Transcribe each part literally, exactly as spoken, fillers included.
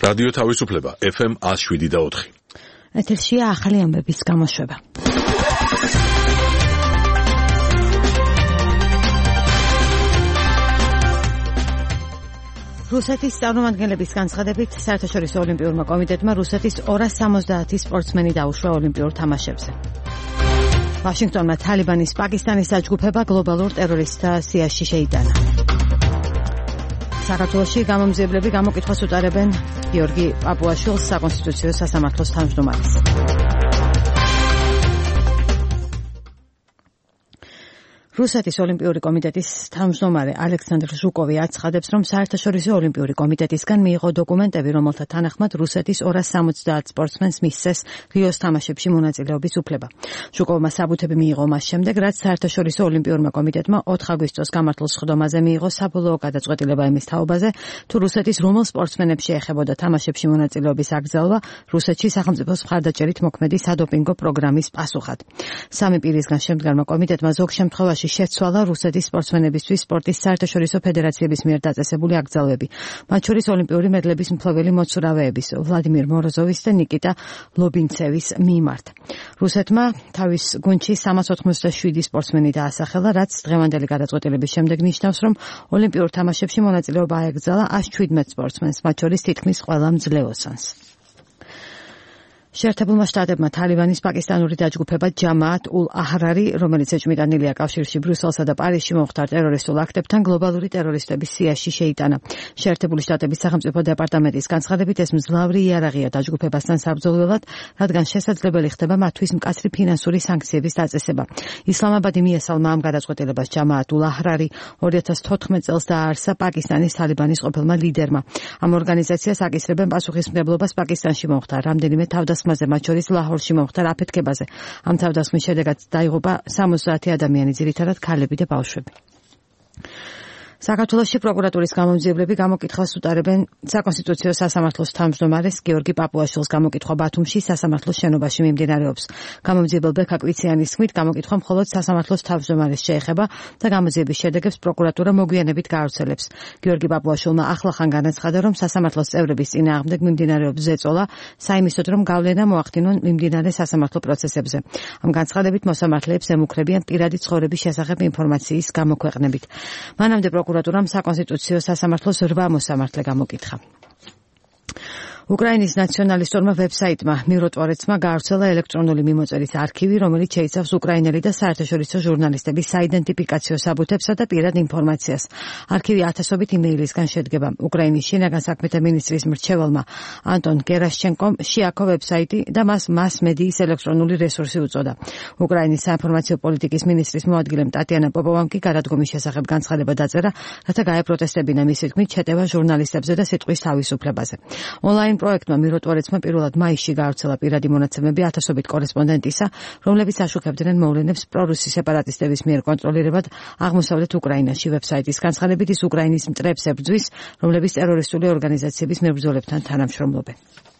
რადიო თავისუფლება ეფ ემ one oh seven და four. ეთერშია ახალი ამბების გამოშვება. რუსეთის წარმომადგენლების განცხადებით საერთაშორისო ოლიმპიურმა კომიტეტმა რუსეთის ორას სამოცდაათი სპორტსმენი დაუშვა ოლიმპიურ თამაშებზე. ვაშინგტონმა თალიბანის პაკისტანის დაჯგუფება გლობალურ ტერორისტთა სიაში შეიტანა. საქართველოში გამომძიებლები გამოკითხვას უტარებენ გიორგი პაპუაშვილს საკონსტიტუციო სასამართლოს თავმჯდომარეს. რუსეთის ოლიმპიური კომიტეტის თავმჯდომარე ალექსანდრ ჟუკოვი აცხადებს, რომ საერთაშორისო ოლიმპიური კომიტეტისგან მიიღო დოკუმენტები, რომელთა თანახმად რუსეთის ორას სამოცდაათ სპორტსმენს მისცეს რიოს თამაშებში მონაწილეობის უფლება. ჟუკოვმა საბუთები მიიღო მას შემდეგ, რაც საერთაშორისო ოლიმპიურმა კომიტეტმა ოთხ აგვისტოს გამართულ სხდომაზე მიიღო საბოლოო გადაწყვეტილება იმის თაობაზე, თუ რუსეთის რომელ სპორტსმენებს შეეხებოდა თამაშებში მონაწილეობის აკრძალვა რუსეთში სახელმწიფოს მხარდაჭერით მოქმედი სადოპინგო პროგრამის პასუხად. სამი პირისგან შემდგარმა კომიტეტმა ზოგ შემთხვევაში შეცვალა რუსეთის სპორტსმენებისთვის სპორტის საერთაშორისო ფედერაციების მიერ დაწესებული აკრძალვები, მათ შორის ოლიმპიური მედლების მფლობელი მოცურავეების ვლადიმირ მოროზოვის და ნიკიტა ლობინცევის მიმართ. რუსეთმა თავის გუნდში სამას ოთხმოცდაშვიდი სპორტსმენი დაასახელა, რაც დღევანდელი გადაწყვეტილების შემდეგ ნიშნავს, რომ ოლიმპიურ თამაშებში მონაწილეობა აეკრძალა one hundred seventeen სპორტსმენს, მათ შორის თითქმის ყველა მძლეოსანს. შეერთებულმა შტატებმა თალიბანის პაკისტანური დაჯგუფება ჯამაათ ულ აჰრარი, რომელიც ეჭვმიტანილია კავშირში ბრიუსელსა და პარიზში მომხდარ ტერორისტულ აქტებთან, გლობალური ტერორისტების სიაში შეიტანა. შეერთებული შტატების სახელმწიფო დეპარტამენტის განცხადებით, ეს მძლავრი იარაღია დაჯგუფებასთან საბრძოლველად, რადგან შესაძლებელი ხდება მათთვის მკაცრი ფინანსური სანქციების დაწესება. ისლამაბადი მიესალმა ამ გადაწყვეტილებას ჯამაათ ულ აჰრარი two thousand fourteen წელს დააარსა პაკისტანის თალიბანის ყოფილმა ლიდერმა. ამ ორგანიზაციას აკისრებენ პასუხისმგებლობას პაკისტანში მომხდარ რამდენიმე თავდასხმაზე, მათ შორის ლაჰორში მომხდარ აფეთქებაზე. ამ თავდასხმის შედეგად დაიღუპა სამოცდაათი ადამიანი, ძირითადად ქალები და ბავშვები. საქართველოში პროკურატურის გამომძიებლები გამოკითხვას უტარებენ საკონსტიტუციო სასამართლოს თავმჯდომარეს გიორგი პაპუაშვილს. გამოკითხვა ბათუმში სასამართლოს შენობაში მიმდინარეობს. გამომძიებელ ბექა კვიციანის თქმით, გამოკითხვა მხოლოდ სასამართლოს თავმჯდომარეს შეეხება და გამოძიების შედეგებს პროკურატურა მოგვიანებით გაავრცელებს. გიორგი პაპუაშვილმა ახლახან განაცხადა, რომ სასამართლოს წევრების წინააღმდეგ მიმდინარეობს ზეწოლა, საიმისოდ რომ გავლენა მოახდინონ მიმდინარე სასამართლო პროცესებზე. ამ განცხადებით მოსამართლეებს ემუქრებიან პირადი ცხოვრების შესახებ ინფორმაციის გამოქვეყნებით. მანამდე პროკურატურამ საკონსტიტუციო სასამართლოს რვა მოსამართლე გამოკითხა. უკრაინის ნაციონალისტურმა ვებსაიტმა მიროტვორეცმა გაავრცელა ელექტრონული მიმოწერის არქივი, რომელიც შეიცავს უკრაინელი და საერთაშორისო ჟურნალისტების საიდენტიფიკაციო საბუთებსა და პირად ინფორმაციას. არქივი ათასობით იმეილისგან შედგება. უკრაინის შინაგან საქმეთა მინისტრის მრჩეველმა ანტონ გერაშჩენკომ შეაქო ვებსაიტი და მას მას-მედიის ელექტრონული რესურსი უწოდა. უკრაინის საინფორმაციო პოლიტიკის მინისტრის მოადგილემ ტატიანა პოპოვამ კი გადადგომის შესახებ განცხადება დაწერა, რათა გაეპროტესტებინა მისი თქმით შეტევა ჟურნალისტებზე და სიტყვის თავისუფლებაზე. ონლაინ პროექტმა მიროტვორეცმა პირველად მაისში გაავრცელა პირადი მონაცემები ათასობით კორესპონდენტისა, რომლებიც აშუქებდნენ მოვლენებს პრორუსი სეპარატისტების მიერ კონტროლირებად აღმოსავლეთ უკრაინაში. ვებსაიტის განცხადებით ის უკრაინის მტრებს ებრძვის, რომლებიც ტერორისტული ორგანიზაციების მებრძოლებთან თანამშრომლობენ.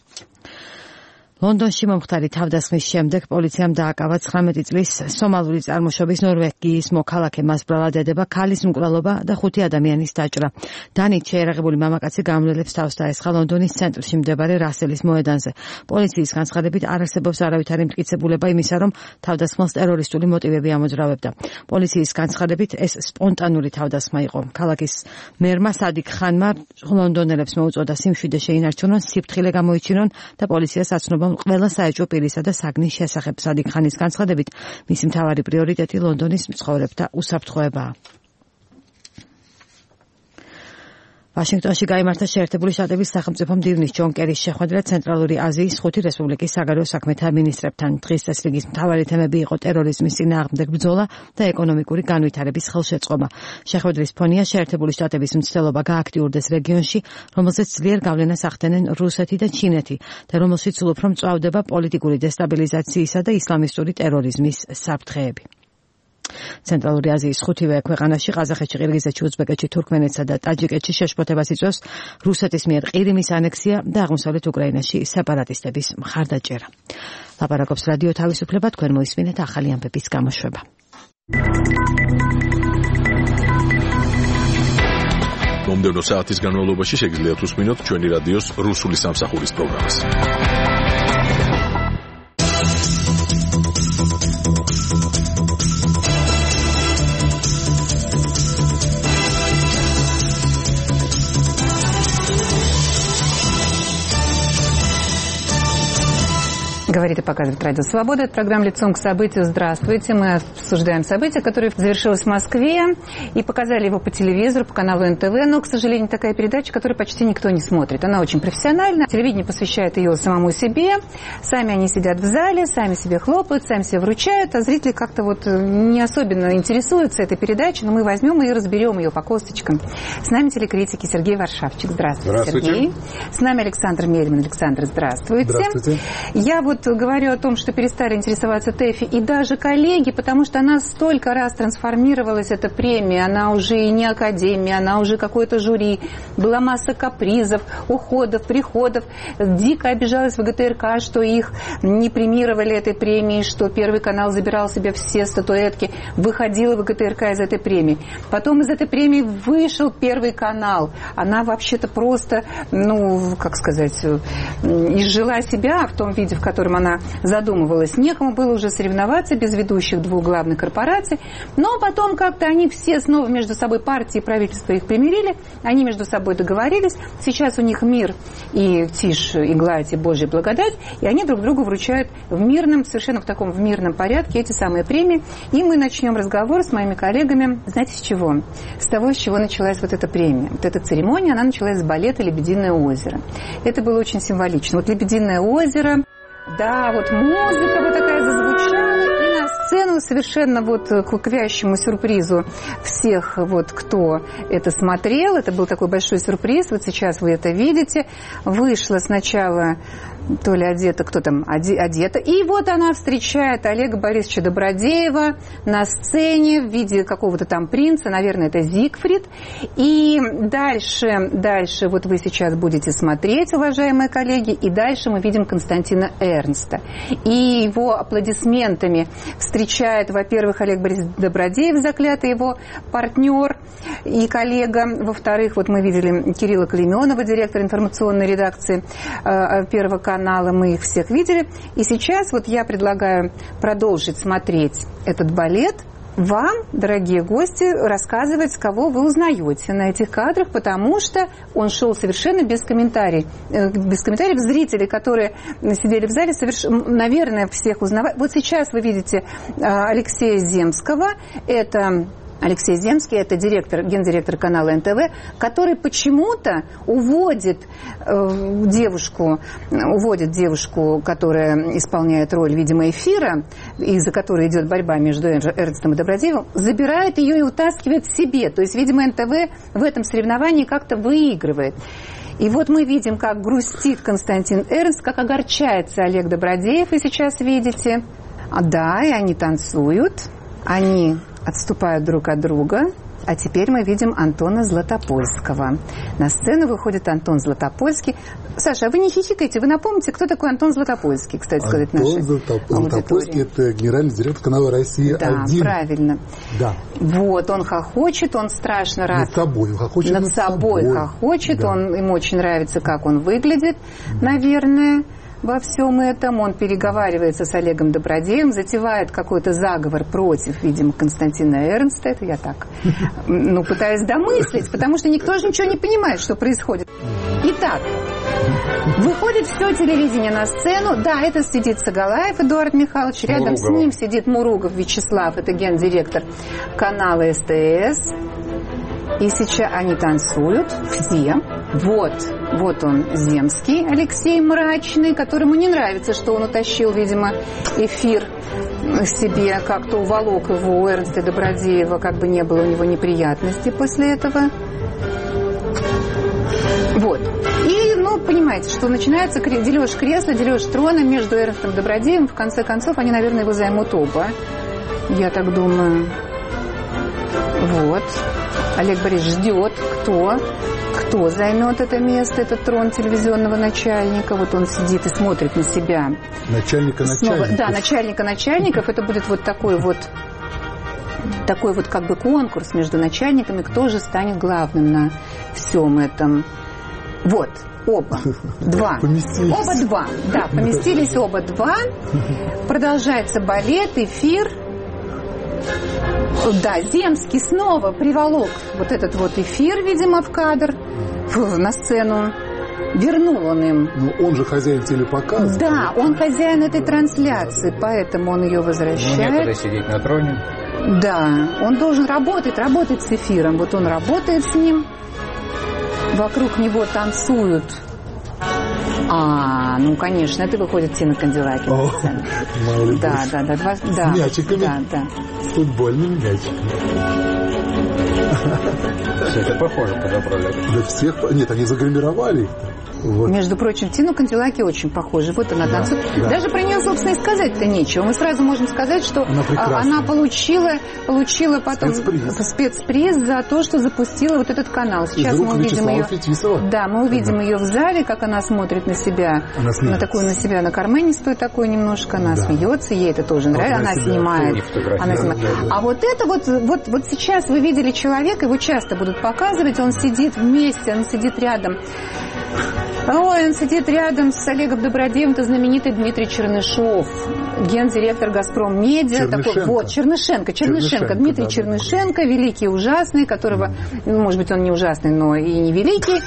ლონდონში მომხდარი თავდასხმის შემდეგ პოლიციამ დააკავა ცხრამეტი წლის სომალური წარმოშობის ნორვეგიის მოქალაქე. მას ბრალად ედება ქალის მკვლელობა და ხუთი ადამიანის დაჭრა. დანით შეერაღებული მამაკაცი გამლელებს თავს დაესხა ლონდონის ცენტრში მდებარე რასელის მოედანზე. პოლიციის განცხადებით არ არსებობს არავითარი მტკიცებულება იმისა, რომ თავდასხმას ტერორისტული მოტივები ამოძრავებდა. პოლიციის განცხადებით ეს სპონტანური თავდასხმა იყო. ქალაქის მერმა სადიკ ხანმა ლონდონელებს მოუწოდა სიმშვიდე შეინარჩუნონ, სიფრთხილე გამოიჩინონ და პოლიციას აცნობა ყველა საეჭვო პირისა და საგნის შესახებ. სადიკ ხანის განცხადებით, მისი მთავარი პრიორიტეტი ლონდონის მცხოვრებთა უსაფრთხოებაა. ვაშინგტონში გაიმართა შეერთებული შტატების სახელმწიფო მდივნის ჯონ კერის შეხვედრა ცენტრალური აზიის ხუთი რესპუბლიკის საგარეო საქმეთა მინისტრებთან. დღის წესრიგის მთავარი თემები იყო ტერორიზმის წინააღმდეგ ბრძოლა და ეკონომიკური განვითარების ხელშეწყობა. შეხვედრის ფონია შეერთებული შტატების მცდელობა გააქტიურდეს რეგიონში, რომელზეც ძლიერ გავლენას ახდენენ რუსეთი და ჩინეთი და რომელშიც სულ უფრო მწვავდება პოლიტიკური დესტაბილიზაციისა და ისლამისტური ტერორიზმის საფრთხეები. ცენტრალური აზიის ხუთივე ქვეყანაში, ყაზახეთში, ყირგიზეთში, უზბეკეთში, თურქმენეთსა და ტაჯიკეთში შეშფოთებას იწვევს რუსეთის მიერ ყირიმის ანექსია და აღმოსავლეთ უკრაინაში სეპარატისტების მხარდაჭერა. ლაპარაკობს რადიო თავისუფლება, თქვენ მოისმინეთ ახალი ამბების გამოშვება. მომდევნო საათის განმავლობაში შეგიძლიათ უსმინოთ ჩვენი რადიოს რუსული სამსახურის პროგრამას. Говорит и показывает Радио Свобода. Это программа «Лицом к событию». Здравствуйте. Мы обсуждаем события, которые завершилось в Москве. И показали его по телевизору, по каналу эн тэ вэ. Но, к сожалению, такая передача, которую почти никто не смотрит. Она очень профессиональна. Телевидение посвящает ее самому себе. Сами они сидят в зале, сами себе хлопают, сами себе вручают. А зрители как-то вот не особенно интересуются этой передачей. Но мы возьмем и разберем ее по косточкам. С нами телекритики Сергей Варшавчик. Здравствуйте, Здравствуйте. Сергей. С нами Александр Мельман. Александр, здравствуйте. Здравствуйте. Я вот говорю о том, что перестали интересоваться ТЭФИ и даже коллеги, потому что она столько раз трансформировалась, эта премия, она уже и не академия, она уже какое-то жюри, была масса капризов, уходов, приходов, дико обижалась вэ гэ тэ эр ка, что их не премировали этой премией, что Первый канал забирал себе все статуэтки, выходила вэ гэ тэ эр ка из этой премии. Потом из этой премии вышел Первый канал, она вообще-то просто, ну, как сказать, изжила себя в том виде, в котором она задумывалась. Некому было уже соревноваться без ведущих двух главных корпораций. Но потом как-то они все снова между собой, партии и правительство их примирили. Они между собой договорились. Сейчас у них мир и тишь, и гладь, и Божья благодать. И они друг другу вручают в мирном, совершенно в таком в мирном порядке эти самые премии. И мы начнем разговор с моими коллегами. Знаете, с чего? С того, с чего началась вот эта премия. Вот эта церемония, она началась с балета «Лебединое озеро». Это было очень символично. Вот «Лебединое озеро». Да, вот музыка вот такая зазвучала, и на сцену совершенно вот к вящему сюрпризу всех, вот, кто это смотрел, это был такой большой сюрприз, вот сейчас вы это видите, вышла сначала то ли одета, кто там одета, и вот она встречает Олега Борисовича Добродеева на сцене в виде какого-то там принца, наверное, это Зигфрид, и дальше, дальше вот вы сейчас будете смотреть, уважаемые коллеги, и дальше мы видим Константина Эрнста, и его аплодисментами встречает, во-первых, Олег Борисович Добродеев, заклятый его партнер и коллега, во-вторых, вот мы видели Кирилла Клейменова, директора информационной редакции э, Первого канала, мы их всех видели. И сейчас вот я предлагаю продолжить смотреть этот балет. Вам, дорогие гости, рассказывать, кого вы узнаете на этих кадрах, потому что он шел совершенно без комментариев. Без комментариев зрители, которые сидели в зале, соверш... наверное, всех узнавали. Вот сейчас вы видите Алексея Земского, это... Алексей Земский, это директор, гендиректор канала эн тэ вэ, который почему-то уводит э, девушку, уводит девушку, которая исполняет роль, видимо, эфира, из-за которой идет борьба между Эрнстом и Добродеевым, забирает ее и утаскивает к себе. То есть, видимо, эн тэ вэ в этом соревновании как-то выигрывает. И вот мы видим, как грустит Константин Эрнст, как огорчается Олег Добродеев, вы сейчас видите. А да, и они танцуют, они отступают друг от друга. А теперь мы видим Антона Златопольского. На сцену выходит Антон Златопольский. Саша, а вы не хихикайте, вы напомните, кто такой Антон Златопольский, кстати сказать, нашей Антон Златопольский – это генеральный директор канала «Россия один». Да, правильно. Да. Вот, он хохочет, он страшно рад. Над собой, он хохочет над, над собой. Над собой хохочет, да. Он, ему очень нравится, как он выглядит, наверное. Во всем этом он переговаривается с Олегом Добродеевым, затевает какой-то заговор против, видимо, Константина Эрнста. Это я так, ну, пытаюсь домыслить, потому что никто же ничего не понимает, что происходит. Итак, выходит все телевидение на сцену. Да, это сидит Сагалаев Эдуард Михайлович, рядом Муругов. С ним сидит Муругов Вячеслав, это гендиректор канала эс тэ эс. И сейчас они танцуют все. Вот, вот он, Земский, Алексей мрачный, которому не нравится, что он утащил, видимо, эфир себе, как-то уволок его у Эрнста Добродеева, как бы не было у него неприятностей после этого. Вот. И, ну, понимаете, что начинается дележ кресла, дележ трона между Эрнстом Добродеевым. В конце концов, они, наверное, его займут оба. Я так думаю. Вот. Олег Борисович ждет, кто, кто займет это место, этот трон телевизионного начальника. Вот он сидит и смотрит на себя. Начальника начальников. Да, начальника начальников. Это будет вот такой вот такой вот как бы конкурс между начальниками, кто же станет главным на всем этом. Вот, оба, два. Поместились. Оба два, да, поместились оба два. Продолжается балет, эфир. Да, Земский снова приволок вот этот вот эфир, видимо, в кадр, на сцену. Вернул он им. Ну, он же хозяин телепоказа. Да, он хозяин этой трансляции, поэтому он ее возвращает. Ну, некогда сидеть на троне. Да, он должен работать, работать с эфиром. Вот он работает с ним. Вокруг него танцуют. А, ну, конечно, это выходит Тина Канделаки. О, да, да, да, два, да. С мячиками. Да, да. С футбольными мячиками. Все это похоже подобрали. Да всех... Нет, они загримировали. Вот. Между прочим, Тину Канделаки очень похожа. Вот она танцует. Да, да. Даже про нее, собственно, и сказать-то нечего. Мы сразу можем сказать, что она, она получила, получила потом спецприз. спецприз за то, что запустила вот этот канал. Сейчас мы увидим ее. Фетисова. Да, мы увидим да. ее в зале, как она смотрит на себя, она на такую на себя, на карманистую такой немножко. Она да. смеется, ей это тоже нравится. Она, она снимает. Она снимает. Да, да, да. А вот это вот, вот, вот сейчас вы видели человека, его часто будут показывать, он сидит вместе, он сидит рядом. Ой, он сидит рядом с Олегом Добродеевым, это знаменитый Дмитрий Чернышов, гендиректор «Газпром Медиа». Такой, вот, Чернышенко, Чернышенко, Чернышенко Дмитрий да, Чернышенко, да. великий и ужасный, которого, ну, может быть, он не ужасный, но и не великий.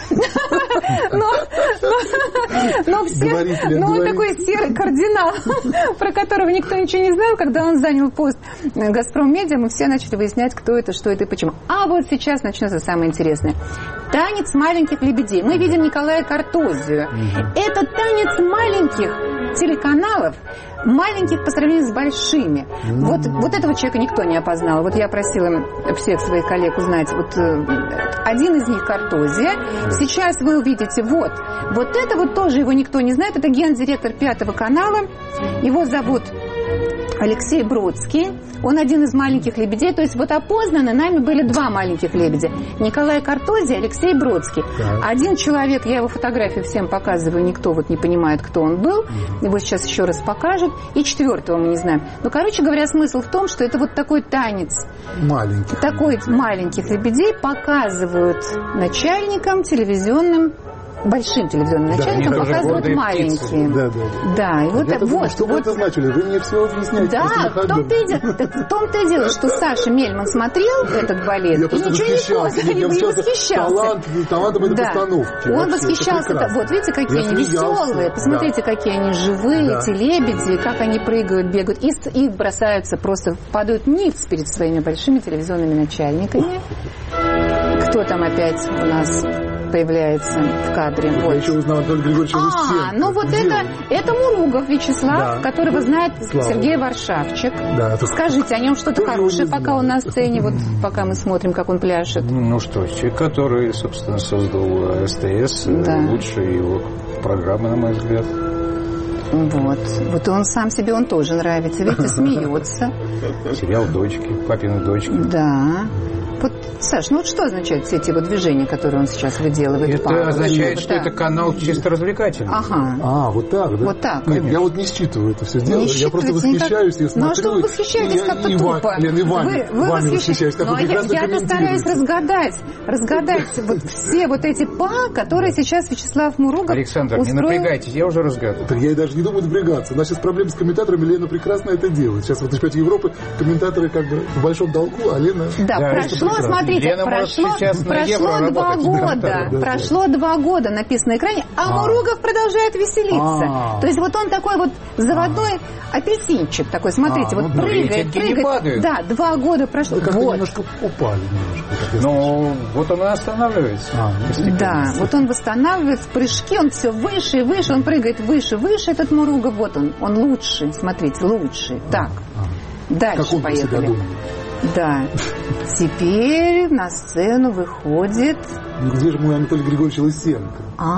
Но все, но он такой серый кардинал, про которого никто ничего не знал. Когда он занял пост «Газпром Медиа», мы все начали выяснять, кто это, что это и почему. А вот сейчас начнется самое интересное. Танец маленьких лебедей. Мы видим Николая Картозию. Это танец маленьких телеканалов, маленьких по сравнению с большими. Mm-hmm. Вот, вот этого человека никто не опознал. Вот я просила всех своих коллег узнать. Вот один из них Картозия. Сейчас вы увидите, вот, вот это вот тоже его никто не знает. Это гендиректор Пятого канала. Его зовут Алексей Бродский. Он один из маленьких лебедей. То есть вот опознаны нами были два маленьких лебедя. Николай Картозий, Алексей Бродский. Так. Один человек, я его фотографию всем показываю, никто вот не понимает, кто он был. Mm-hmm. Его сейчас еще раз покажут. И четвертого мы не знаем. Ну, короче говоря, смысл в том, что это вот такой танец. Маленьких. Такой маленьких лебедей показывают начальникам телевизионным, большим телевизионным начальникам, да, показывают маленькие. Да, да, да. Да, и вот, я вот, думаю, что вот. вы это значили, вы мне все объясняете. Да, в том-то и, в том-то и дело, что Саша Мельман смотрел этот балет я и ничего не понял, и восхищался. Талант, талантом этой да. постановки. Он вообще, восхищался. Вот видите, какие я они смеялся. Веселые, посмотрите, да. какие они живые, да. эти лебеди, как они прыгают, бегают, и, и бросаются, просто падают ниц перед своими большими телевизионными начальниками. Кто там опять у нас появляется в кадре? Я вот. еще узнал Анатолия Григорьевича Лысенко. А, ну вот это, это Муругов Вячеслав, да. которого знает Слава. Сергей Варшавчик. Да, это... Скажите о нем что-то хорошее, пока он на сцене, вот пока мы смотрим, как он пляшет. Ну что, человек, который, собственно, создал СТС, да. лучшие его программы, на мой взгляд. Вот. Вот он сам себе, он тоже нравится. Видите, смеется. Сериал «Дочки», «Папины дочки». Да. Вот, Саш, ну вот что означают все эти вот движения, которые он сейчас выделывает? Это папа, означает, что да. это канал чисто развлекательный. Ага. А, вот так, да? Вот так. Нет, я вот не считываю это все дело. Я просто восхищаюсь и смотрю. Ну а что вы восхищаетесь как-то тупо? Лен, и вами, вы, вы вами восхищаюсь. Но я, я стараюсь разгадать, разгадать вот все вот эти па, которые сейчас Вячеслав Муругов Александр, устроил... не напрягайтесь, я уже разгадываю. Так я и даже не думаю напрягаться. У нас сейчас проблемы с комментаторами, Лена прекрасно это делает. Сейчас вот на чемпионате Европы комментаторы как бы в большом долгу, а Лена... Да, да прошло, смотрите, Лена прошло, прошло два года, да, да, прошло да. два года написано на экране, а, а Муругов продолжает веселиться. А-а-а. То есть вот он такой вот заводной А-а-а. апельсинчик такой, смотрите, а, вот ну, прыгает, прыгает. Да, два года прошло. Как-то вот. немножко упали. Немножко, ну, вот он и останавливается. А, да, вот он восстанавливает в прыжке, он все выше и выше, он прыгает выше, выше, этот Муругов, вот он, он лучший, смотрите, лучший. Так, а-а-а. Дальше поехали. Да. Теперь на сцену выходит... Где же мой Анатолий Григорьевич Лысенко?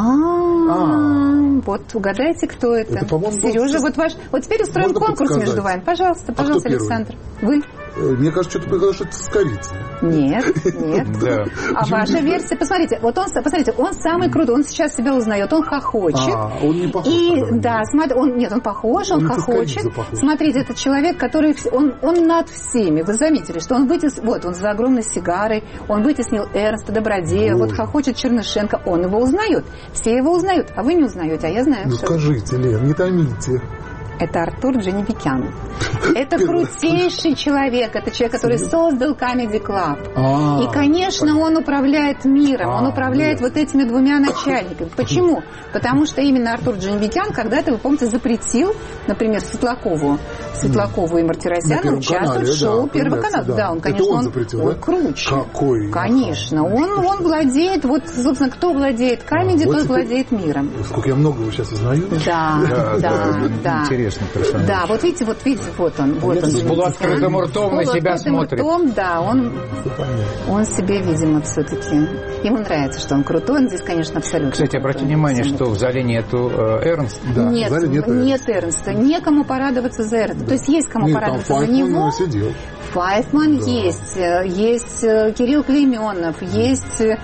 А-а-а. Вот угадайте, кто это. Это, по-моему, Сережа, вот ваш... Вот теперь устроим конкурс между вами. Пожалуйста, пожалуйста, Александр. Вы? Мне кажется, что-то показалось, что это с корицей. Нет, нет. Да. А ваша версия, посмотрите, вот он, посмотрите, он самый крутой, он сейчас себя узнает, он хохочет. А, он не похож. И, да, смотри, он, нет, он похож, он, он хохочет. Смотрите, это человек, который, он, он над всеми. Вы заметили, что он вытес, вот, он за огромной сигарой, он вытеснил Эрнста Добродея, вот хохочет Чернышенко, он его узнает. Все его узнают, а вы не узнаете, а я знаю. Ну, что... скажите, Лен, не томите. Это Артур Джанибекян. Это крутейший человек. Это человек, который создал Comedy Club. И, конечно, он управляет миром. Он управляет вот этими двумя начальниками. Почему? Потому что именно Артур Джанибекян когда-то, вы помните, запретил, например, Светлакову, Светлакову и Мартиросяну участвовать в шоу Первого канала. Да, он, конечно, он круче. Какой? Конечно. Он владеет, вот, собственно, кто владеет Comedy, тот владеет миром. Сколько я много сейчас узнаю. Да, да, да. Интересный персонаж. Да, вот видите, вот видите, вот он, вот он. С полуоткрытым ртом на себя смотрит. Ртом, да, он, он себе, видимо, все-таки. Ему нравится, что он крутой, он здесь, конечно, абсолютно. Кстати, обратите внимание, что в зале нету э, Эрнста. Да, нет, нет, нет Эрнста. Некому порадоваться за Эрнста. То есть есть кому нет, порадоваться за него. Сидел. Файфман да. есть, есть Кирилл Клейменов, есть э,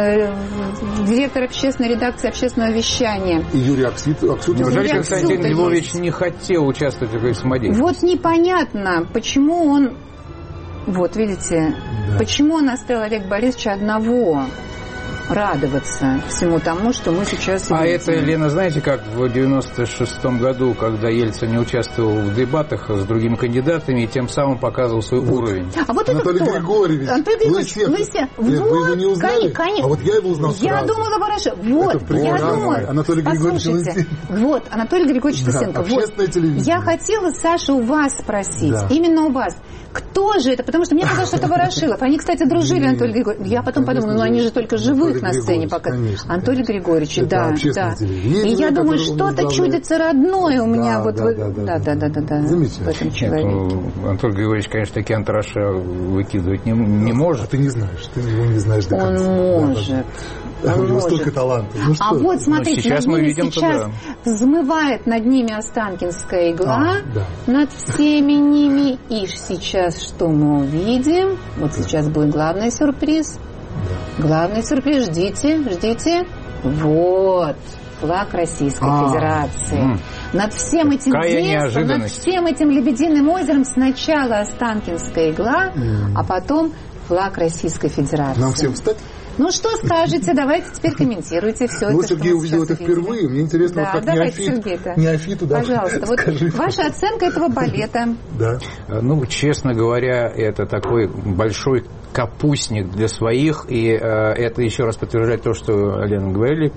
директор общественной редакции общественного вещания. И Юрий Аксютов. Неужели Константин Львович не хотел участвовать в этой самодеятельности? Вот непонятно, почему он, вот видите, да. почему он оставил Олега Борисовича одного радоваться всему тому, что мы сейчас А видим. это, Лена, знаете, как в девяносто шестом году, когда Ельцин не участвовал в дебатах с другими кандидатами и тем самым показывал свой вот. уровень. А вот Анатолий это кто? Григорьевич. Анатолий Григорьевич. Лыся. Вот, вы его не узнали? Конечно. А вот я его узнал Я сразу. думала, Бараша. Вот, я думала. Анатолий Григорьевич Послушайте. Вот, Анатолий Григорьевич Лысенко. Да, общественное вот. телевидение. Я хотела, Саша, у вас спросить. Да. Именно у вас. Кто же это? Потому что мне казалось, что это Ворошилов. Они, кстати, дружили, Анатолий Григорьевич. Я потом подумала, ну они же только живых на сцене показывают. Анатолий Григорьевич, да, да. И я думаю, что-то чудится родное у меня вот да, да, да, да, да. В этом человеке. Анатолий Григорьевич, конечно, такие антраша выкидывать не, не может. А ты не знаешь, ты его не знаешь до конца. Он может. У него столько талантов. Ну, а вот смотрите, сейчас над мы ними видим, сейчас да. взмывает над ними Останкинская игла, а, да. над всеми ними. И сейчас что мы увидим? Вот да. сейчас будет главный сюрприз. Да. Главный сюрприз. Ждите, ждите. Вот. Флаг Российской а, Федерации. М. Над всем этим детством, над всем этим Лебединым озером сначала Останкинская игла, м. а потом флаг Российской Федерации. Нам всем встать? Ну, что скажете? Давайте теперь комментируйте все ну, это. Сергей увидел это впервые. Видели. Мне интересно, да, вот как давайте, неофит, Сергей-то. неофиту, да, пожалуйста, вот ваша оценка этого балета. Да. Ну, честно говоря, это такой большой капустник для своих. И э, это еще раз подтверждает то, что, Лена, говорили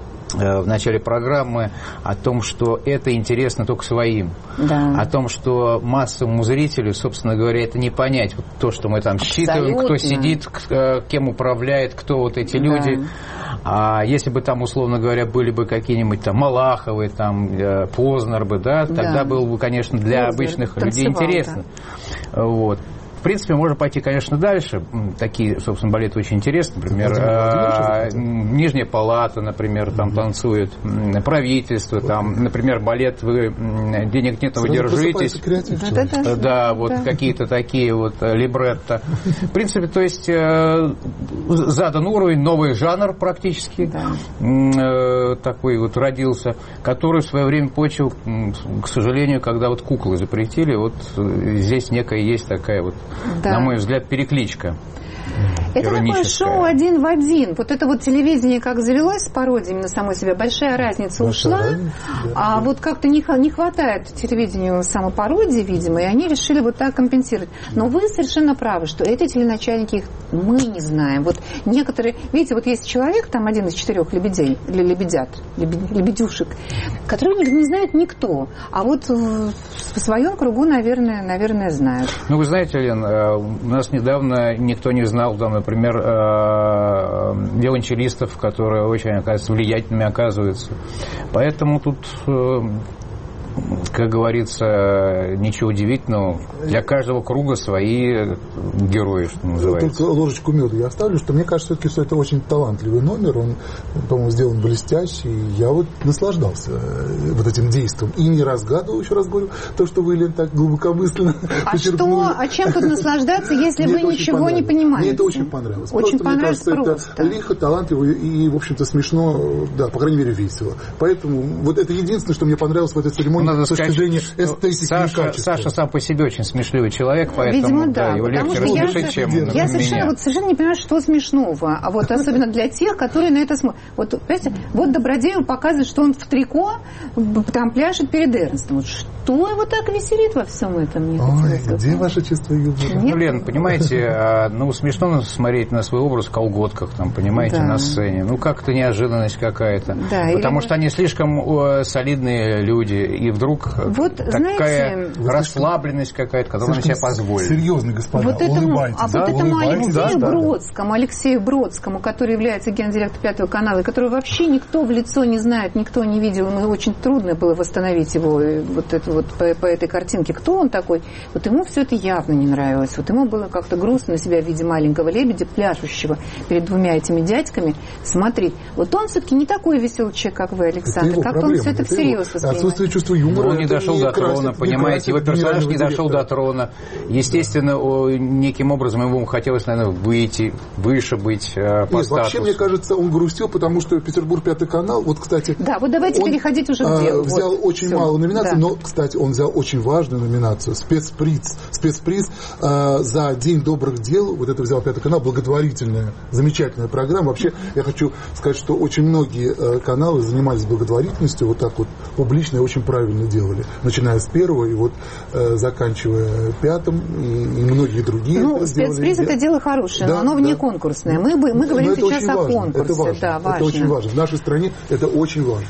в начале программы о том, что это интересно только своим. Да. О том, что массовому зрителю, собственно говоря, это не понять. Вот то, что мы там считываем, кто сидит, кем управляет, кто вот эти люди. Да. А если бы там, условно говоря, были бы какие-нибудь там Малаховы, там, Познер бы, да, тогда да. было бы, конечно, для Познер. обычных Танцевал, людей интересно. Да. Вот. В принципе, можно пойти, конечно, дальше. Такие, собственно, балеты очень интересны. Например, э, Нижняя палата, например, там танцует. Правительство, там, например, балет «Вы денег нет, но вы держитесь». Да, да, да, вот да. какие-то такие вот либретто. В принципе, то есть э, задан уровень, новый жанр практически да. э, такой вот родился, который в свое время почву, к сожалению, когда вот куклы запретили, вот здесь некая есть такая вот, да. на мой взгляд, перекличка. Это такое шоу один в один. Вот это вот телевидение как завелось с пародиями на самой себя, большая разница ушла, большая разница, да, а да. вот как-то не, не хватает телевидению самопародии, видимо, и они решили вот так компенсировать. Но вы совершенно правы, что эти теленачальники, их мы не знаем. Вот некоторые, видите, вот есть человек, там один из четырех лебедей, или лебедят, лебедюшек, которого не, не знает никто, а вот в, в своем кругу, наверное, наверное, знают. Ну, вы знаете, Лен, у нас недавно никто не знал, там, например, виолончелистов, которые очень, оказывается, влиятельными оказываются. Поэтому тут как говорится, ничего удивительного. Для каждого круга свои герои, что называется. Только ложечку меда я оставлю, что мне кажется, все-таки, что это очень талантливый номер. Он, по-моему, сделан блестяще. И я вот наслаждался вот этим действием. И не разгадывал, еще раз говорю, то, что вы, Лен, так глубокомысленно А почерпнули. что, а чем тут наслаждаться, если вы ничего не понимаете? Мне это очень понравилось. Очень просто, понравилось мне кажется, просто. Это лихо, талантливо и, в общем-то, смешно, да, по крайней мере, весело. Поэтому вот это единственное, что мне понравилось в этой церемонии, Надо с точки сказать, зрения эстетики Саша, и качества. Саша сам по себе очень смешливый человек, поэтому Видимо, да, да, его потому легче что я, рассмешить, чем я совершенно, меня. вот, совершенно не понимаю, что смешного. А вот особенно для тех, которые на это смотрят. Вот, понимаете, вот Добродеев показывает, что он в трико там пляшет перед Эрнстом. Вот что его так веселит во всем этом? Мне Ой, где ваше чувство юмора? Ну, Лен, понимаете, ну, смешно смотреть на свой образ в колготках, там, понимаете, Да. на сцене. Ну, как-то неожиданность какая-то. Да, Потому или... что они слишком э, солидные люди, и вдруг вот, такая знаете, расслабленность какая-то, которую они себе позволили. Серьезный господа, вот этому, улыбайтесь. а да, вот этому улыбайтесь. Алексею Да, да, Бродскому, Алексею Бродскому, который является гендиректором Пятого канала, и которого вообще никто в лицо не знает, никто не видел, ему очень трудно было восстановить его вот это вот по, по этой картинке, кто он такой, вот ему все это явно не нравилось, вот ему было как-то грустно себя в виде маленького лебедя, пляшущего перед двумя этими дядьками, смотреть. Вот он все-таки не такой веселый человек, как вы, Александр, как он все это всерьез воспринимает. Отсутствие чувства юмора. Он не дошел до трона, понимаете, его персонаж не дошел до трона. Естественно, неким образом ему хотелось, наверное, выйти, выше быть по Нет, статусу. вообще, мне кажется, он грустил, потому что Петербург Пятый канал, вот, кстати... Да, вот давайте он, переходить уже к делу. взял вот, очень все. мало номинаций, Да. но, кстати, он взял очень важную номинацию, спецприз, спецприз э, за День добрых дел, вот это взял Пятый канал, благотворительная, замечательная программа. Вообще, я хочу сказать, что очень многие э, каналы занимались благотворительностью, вот так вот публично и очень правильно делали, начиная с первого и вот э, заканчивая пятым, и, и многие другие. Ну, это спецприз сделали. это дело хорошее, Да, но оно да. вне конкурсное. Мы, бы, мы говорим Но это сейчас очень о важно, конкурсе. Это важно, Да, важно. это очень важно. В нашей стране это очень важно.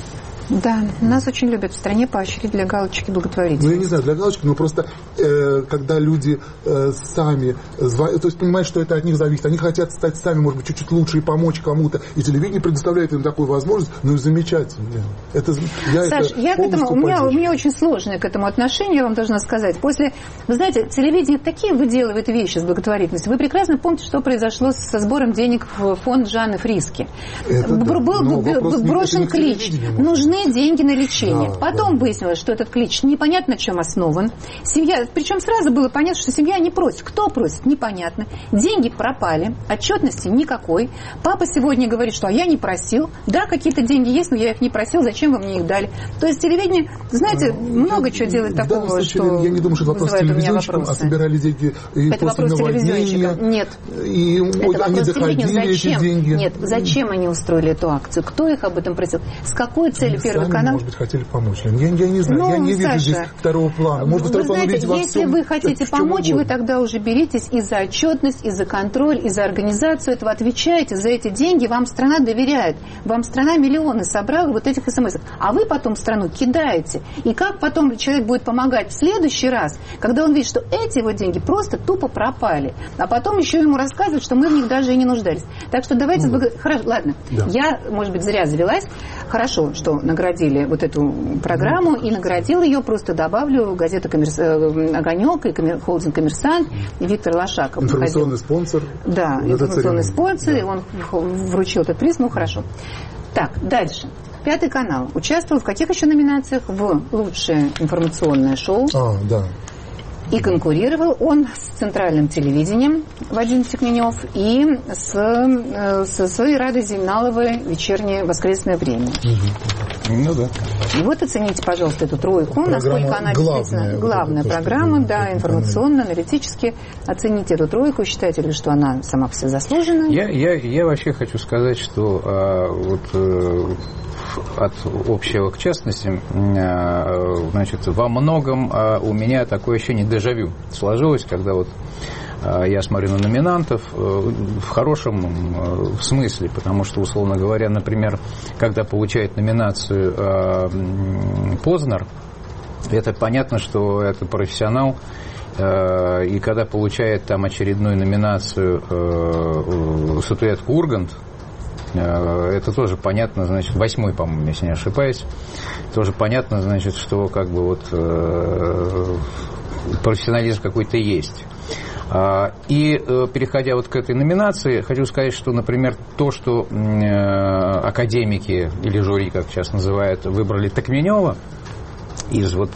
Да, нас очень любят в стране поощрить для галочки благотворительности. Ну, я не знаю, для галочки, но просто э, когда люди э, сами, зва- то есть понимают, что это от них зависит, они хотят стать сами, может быть, чуть-чуть лучше и помочь кому-то, и телевидение предоставляет им такую возможность, ну и замечательно. Это, я Саш, это я к этому, у меня, у поддерживаю. меня очень сложное к этому отношение, я вам должна сказать. После, вы знаете, телевидение такие выделывает вещи с благотворительностью. Вы прекрасно помните, что произошло со сбором денег в фонд Жанны Фриске. Это да. Был Но вопрос не- брошен это не клич. телевидение, может. Нужны деньги на лечение. Да, Потом да. выяснилось, что этот клич непонятно на чем основан. Семья, причем сразу было понятно, что семья не просит. Кто просит? Непонятно. Деньги пропали, отчетности никакой. Папа сегодня говорит, что а я не просил. Да, какие-то деньги есть, но я их не просил. Зачем вы мне их дали? То есть телевидение, знаете, много чего делает такого, случае, что я не думаю, что это вопрос вызывает у меня телевизионщикам, а вопросы. собирали деньги и Это после вопрос наводнения, телевизионщика. Нет. И Это вот они вопрос доходили, телевидения. эти Зачем? деньги. Нет, зачем они устроили эту акцию? Кто их об этом просил? С какой целью Они Первый сами, канал? может быть, хотели помочь. Я, я не знаю, Ну, я не вижу Саша, здесь второго плана. Может, вы второй план знаете, увидеть во если всем, вы хотите в чем помочь, угодно. вы тогда уже беритесь и за отчетность, и за контроль, и за организацию этого, отвечаете за эти деньги, вам страна доверяет, вам страна миллионы собрала вот этих смс-ок, а вы потом страну кидаете. И как потом человек будет помогать в следующий раз, когда он видит, что эти его деньги просто тупо пропали, а потом еще ему рассказывают, что мы в них даже и не нуждались. Так что давайте... Ну, сблаго... Хорошо, ладно, да. я, может быть, зря завелась. Хорошо, что наградили вот эту программу, и наградил ее, просто добавлю, газета «Коммерс... «Огонек» и коммер... холдинг «Коммерсант», и Виктор Лошаков. Информационный спонсор. Да, Вот информационный спонсор, да. и он вручил этот приз, ну хорошо. Так, дальше. Пятый канал участвовал в каких еще номинациях? В лучшее информационное шоу. А, да. И конкурировал он с центральным телевидением Вадим Секменев и с, со своей Радой Зейналовой «Вечернее воскресное время». Ну да. И вот оцените, пожалуйста, эту тройку, Программа насколько она главная, действительно вот главная это то, программа, что да, вы информационно, аналитически. Оцените эту тройку, считаете ли, что она сама по себе заслужена? Я, я, я вообще хочу сказать, что а, вот э, от общего к частности, а, значит, во многом а, у меня такое ощущение дежавю сложилось, когда вот я смотрю на номинантов в хорошем смысле, потому что, условно говоря, например, когда получает номинацию Познер, это понятно, что это профессионал, и когда получает там очередную номинацию статуэтку Ургант, Это тоже понятно, значит, восьмой, по-моему, если не ошибаюсь. Тоже понятно, значит, что как бы вот э, профессионализм какой-то есть. И переходя вот к этой номинации, хочу сказать, что, например, то, что академики или жюри, как сейчас называют, выбрали Токменева из вот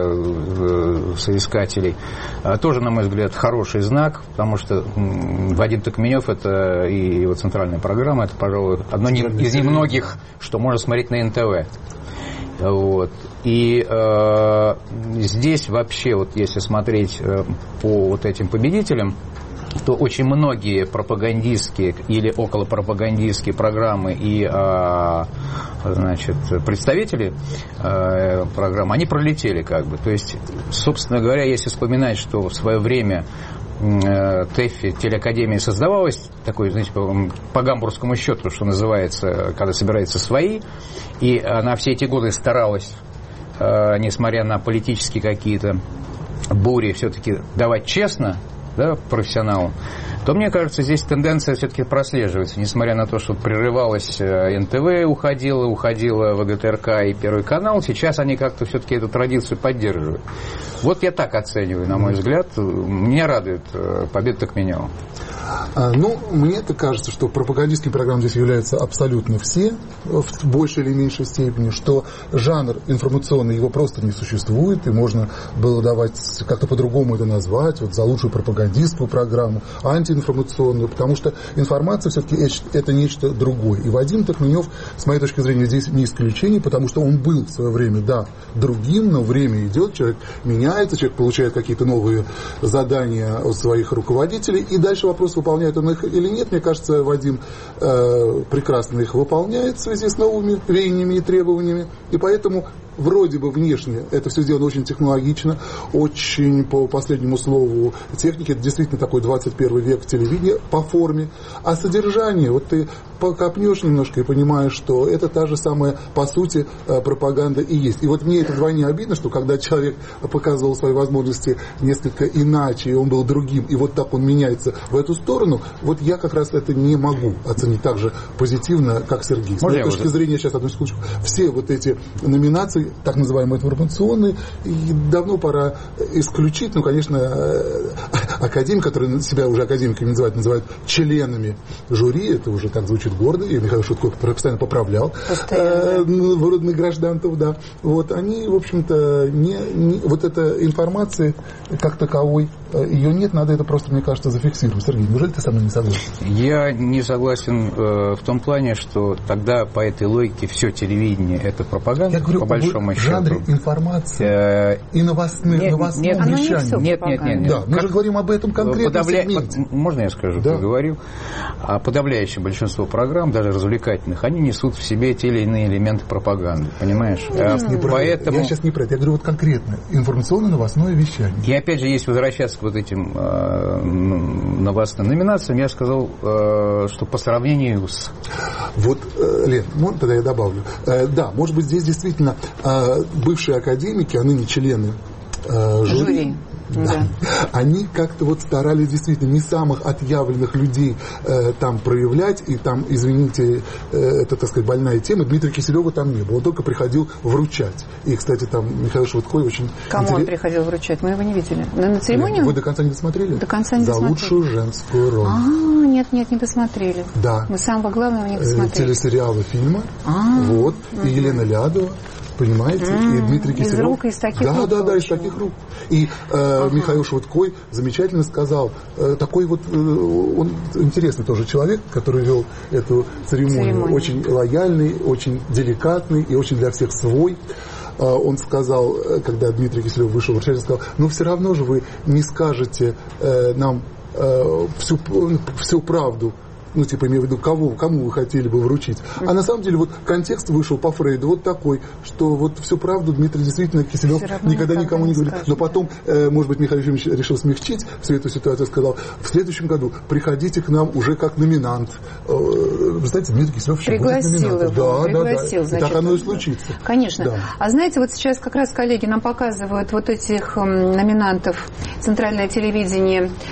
э, соискателей, тоже, на мой взгляд, хороший знак, потому что Вадим Токменев — это и его центральная программа, это, пожалуй, одно из немногих, что можно смотреть на эн тэ вэ. Вот. И э, здесь вообще, вот если смотреть э, по вот этим победителям, то очень многие пропагандистские или околопропагандистские программы и э, значит, представители э, программы, они пролетели как бы. То есть, собственно говоря, если вспоминать, что в свое время ТЭФИ, телеакадемия, создавалась такой, знаете, по, по гамбургскому счету, что называется, когда собираются свои, и она все эти годы старалась, э, несмотря на политические какие-то бури, все-таки давать честно, да, профессионалам, то, мне кажется, здесь тенденция все-таки прослеживается, несмотря на то, что прерывалась эн тэ вэ, уходила, уходила вэ гэ тэ эр ка и Первый канал, сейчас они как-то все-таки эту традицию поддерживают. Вот я так оцениваю, на мой взгляд. Меня радует победа Токменева. А, ну, мне-то кажется, что пропагандистскими программами здесь являются абсолютно все, в большей или меньшей степени, что жанр информационный, его просто не существует, и можно было давать, как-то по-другому это назвать, вот за лучшую пропагандистскую программу, антиинформационную, потому что информация все-таки это нечто другое. И Вадим Токменев, с моей точки зрения, здесь не исключение, потому что он был в свое время, да, другим, но время идет, человек меняется, человек получает какие-то новые задания от своих руководителей, и дальше вопрос, выполняет он их или нет. Мне кажется, Вадим э, прекрасно их выполняет в связи с новыми веяниями и требованиями, и поэтому вроде бы внешне это все сделано очень технологично, очень по последнему слову техники. Это действительно такой двадцать первый век телевидения по форме. А содержание, вот ты покопнешь немножко и понимаешь, что это та же самая, по сути, пропаганда и есть. И вот мне это вдвойне обидно, что когда человек показывал свои возможности несколько иначе, и он был другим, и вот так он меняется в эту сторону, вот я как раз это не могу оценить так же позитивно, как Сергей. С моей точки зрения, сейчас, одну секундочку, все вот эти номинации, так называемые информационные, и давно пора исключить. Ну, конечно, академики, которые себя уже академиками называют, называют членами жюри, это уже так звучит гордо, и Михаил Шутко постоянно поправлял э, вроде гражданцев, да. Вот, они, в общем-то, не, не, вот эта информация как таковой, ее нет, надо это просто, мне кажется, зафиксировать. Сергей, неужели ты со мной не согласен? Я не согласен э, в том плане, что тогда по этой логике все телевидение это пропаганда. Я говорю, по большому в жанре счету. информации э, и новостных, нет, новостном нет, вещании. Нет, нет, нет, нет. Да, мы как же говорим об этом конкретном подавля... сегменте. Можно я скажу, да. Ты говорил? А подавляющее большинство программ, даже развлекательных, они несут в себе те или иные элементы пропаганды, понимаешь? Я, а, не поэтому... я сейчас не про это, я говорю вот конкретно. Информационно-новостное вещание. И опять же, если возвращаться к вот этим э, новостным номинациям, я сказал, э, что по сравнению с... Вот, э, Лен, ну, тогда я добавлю. Э, да, может быть, здесь действительно э, бывшие академики, а ныне члены э, жюри, жюри. Да. Да. Они как-то вот старались действительно не самых отъявленных людей э, там проявлять, и там, извините, э, это, так сказать, больная тема. Дмитрия Киселева там не было, он только приходил вручать. И, кстати, там Михаил Швыдко очень... Кому интерес... он приходил вручать? Мы его не видели. На, на церемонию? Вы до конца не досмотрели? До конца не За досмотрели. лучшую женскую роль. А, нет, нет, не досмотрели. Да. Мы самого главного не досмотрели. Телесериалы, фильма. А, вот. И Елена Лядова. Понимаете? Mm, и Дмитрий Киселев. Из рук, из таких да, рук. Да, да, да, из таких рук. И э, ага. Михаил Швыдко замечательно сказал, э, такой вот, э, он интересный тоже человек, который вел эту церемонию, Церемония. Очень лояльный, очень деликатный и очень для всех свой. Э, он сказал, когда Дмитрий Киселев вышел в вручение, сказал, ну все равно же вы не скажете э, нам э, всю, всю правду. Ну, типа, имею в виду, кого, кому вы хотели бы вручить. А на самом деле, вот контекст вышел по Фрейду вот такой, что вот всю правду Дмитрий действительно Киселев никогда никому не говорит. Скажет. Но потом, э, может быть, Михаил Ефимович решил смягчить всю эту ситуацию, сказал, в следующем году приходите к нам уже как номинант. Э, вы знаете, Дмитрий Киселев еще будет номинантом. Да, пригласил, да, да. Значит, и так оно и случится. Конечно. Да. А знаете, вот сейчас как раз коллеги нам показывают вот этих номинантов «Центральное телевидение»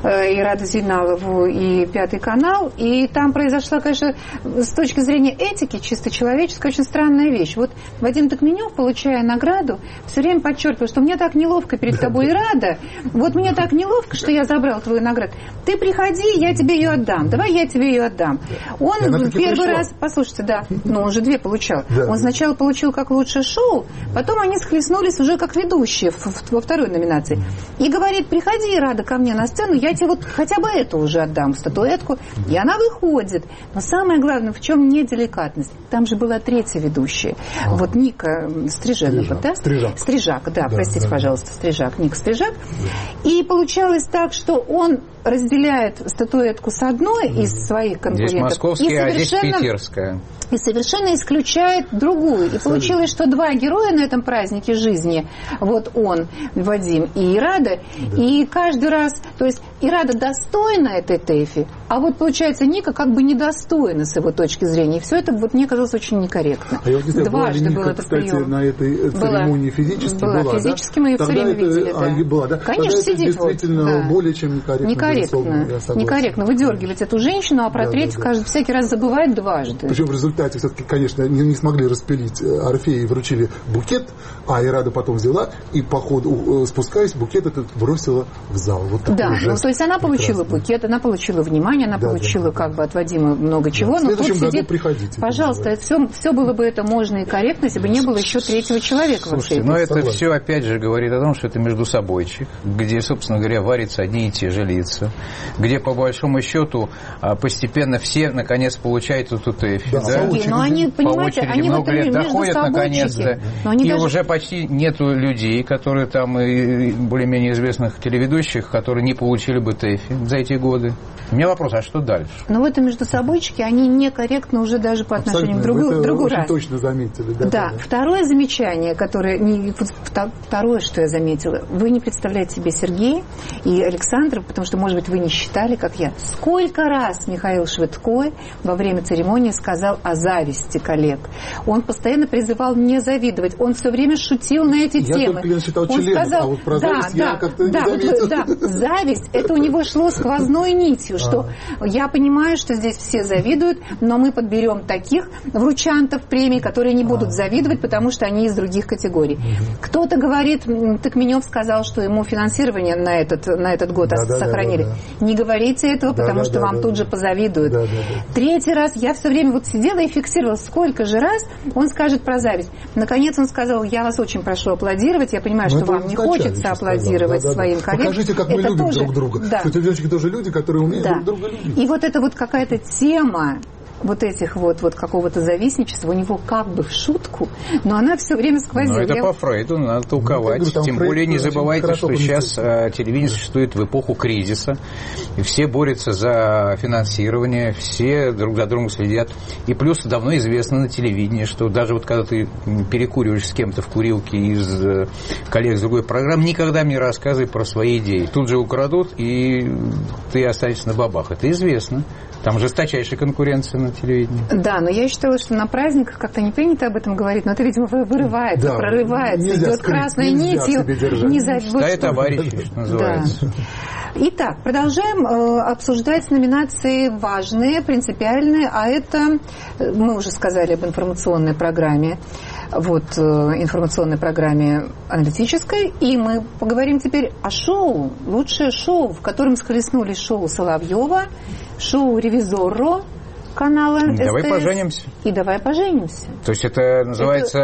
и Раду Зейналову, и Пятый канал. И там произошла, конечно, с точки зрения этики, чисто человеческой, очень странная вещь. Вот Вадим Токменев, получая награду, все время подчеркивал, что мне так неловко перед тобой, Рада, вот мне так неловко, что я забрал твою награду. Ты приходи, я тебе ее отдам. Давай я тебе ее отдам. Он первый пришла. раз, послушайте, да, но он же две получал. Да. Он сначала получил как лучшее шоу, потом они схлестнулись уже как ведущие в, в, во второй номинации. И говорит, приходи, Рада, ко мне на сцену, я тебе вот хотя бы эту уже отдам, статуэтку. И она выходит. Но самое главное, в чем неделикатность? Там же была третья ведущая. А. Вот Ника Стриженова, Стрижак. да? Стрижак. Стрижак, да, да простите, да, пожалуйста, Стрижак, Ника Стрижак. Да. И получалось так, что он разделяет статуэтку с одной mm. из своих конкурентов. Здесь московская, а здесь питерская. И совершенно исключает другую. И получилось, что два героя на этом празднике жизни, вот он, Вадим, и Ирада, да. и каждый раз, то есть Ирада достойна этой ТЭФи, а вот получается Ника как бы недостойна с его точки зрения. И все это вот мне казалось очень некорректно. А я вот не знаю, Дважды была ли Ника, был этот кстати, прием. на этой церемонии была. физически? Была, была физически да? мы ее Тогда все время это, видели. Да. А, была, да? Конечно, Тогда сидит это действительно вот, да. более чем некорректно. Некорректно. Некорректно выдергивать эту женщину, а про да, третью, да, да. каждый всякий раз забывает дважды. Причем в результате все-таки, конечно, не, не смогли распилить Орфея и вручили букет, а Ирада потом взяла и по ходу, спускаясь, букет этот бросила в зал. Вот да, ну, то есть она получила прекрасный. букет, она получила внимание, она да, получила да, да. как бы от Вадима много чего. Да. В следующем но году сидит... приходите. Пожалуйста, все, все было бы это можно и корректно, если бы не было еще третьего человека. Слушайте, но это согласен. Все опять же говорит о том, что это между собойчик, где, собственно говоря, варятся одни и те же лица, где по большому счету постепенно все наконец получают эту ТЭФи. Да, да? Но они, по очереди они много лет доходят наконец-то. И даже... уже почти нету людей, которые там и более-менее известных телеведущих, которые не получили бы ТЭФи за эти годы. У меня вопрос, а что дальше? Ну, в этом между собойчики они некорректны уже даже по отношению к другу, другу раз. Точно заметили. Да, да. Да, да. Второе замечание, которое... Не, второе, что я заметила. Вы не представляете себе Сергей и Александр, потому что, может быть, вы не считали, как я. Сколько раз Михаил Швыдко во время церемонии сказал о зависти коллег. Он постоянно призывал не завидовать. Он все время шутил на эти я темы. Я только считал он членов, сказал, а вот про да, зависть да, я как-то да, не заметил. Да, зависть, это у него шло сквозной нитью, что а. я понимаю, что здесь все завидуют, но мы подберем таких вручантов премий, которые не будут а. завидовать, потому что они из других категорий. Угу. Кто-то говорит, Токменев сказал, что ему финансирование на этот, на этот год да, сохранили. Да, да, да. Не говорите этого, да, потому да, что да, вам да, тут да. же позавидуют. Да, да, да. Третий раз я все время вот сидела и фиксировала, сколько же раз он скажет про зависть. Наконец он сказал, я вас очень прошу аплодировать, я понимаю, но что вам не хочется аплодировать да, да, своим да. коллегам. Покажите, как мы это любим тоже... друг друга. Да. Что телевизорщики тоже люди, которые умеют да. друг друга любить. И вот это вот какая-то тема вот этих вот, вот какого-то завистничества, у него как бы в шутку, но она все время сквозила. Но это я... по Фрейду надо толковать. Ну, Тем Фрейд, более не забывайте, что сейчас а, телевидение существует в эпоху кризиса, и все борются за финансирование, все друг за другом следят. И плюс давно известно на телевидении, что даже вот когда ты перекуриваешь с кем-то в курилке из э, коллег с другой программы, никогда мне рассказывай про свои идеи. Тут же украдут, и ты останешься на бабах. Это известно. Там жесточайшая конкуренция на телевидении. Да, но я считала, что на праздниках как-то не принято об этом говорить, но это, видимо, вырывается, да, прорывается, идет скрыть, красной нитью. Не забудь. Товарищи, что называется. Да. Итак, продолжаем э, обсуждать номинации важные, принципиальные, а это, мы уже сказали об информационной программе, вот, э, информационной программе аналитической, и мы поговорим теперь о шоу, лучшее шоу, в котором схлестнулись шоу Соловьева, шоу «Ревизорро» канала «Давай СТС. Поженимся». И «Давай поженимся». То есть это называется...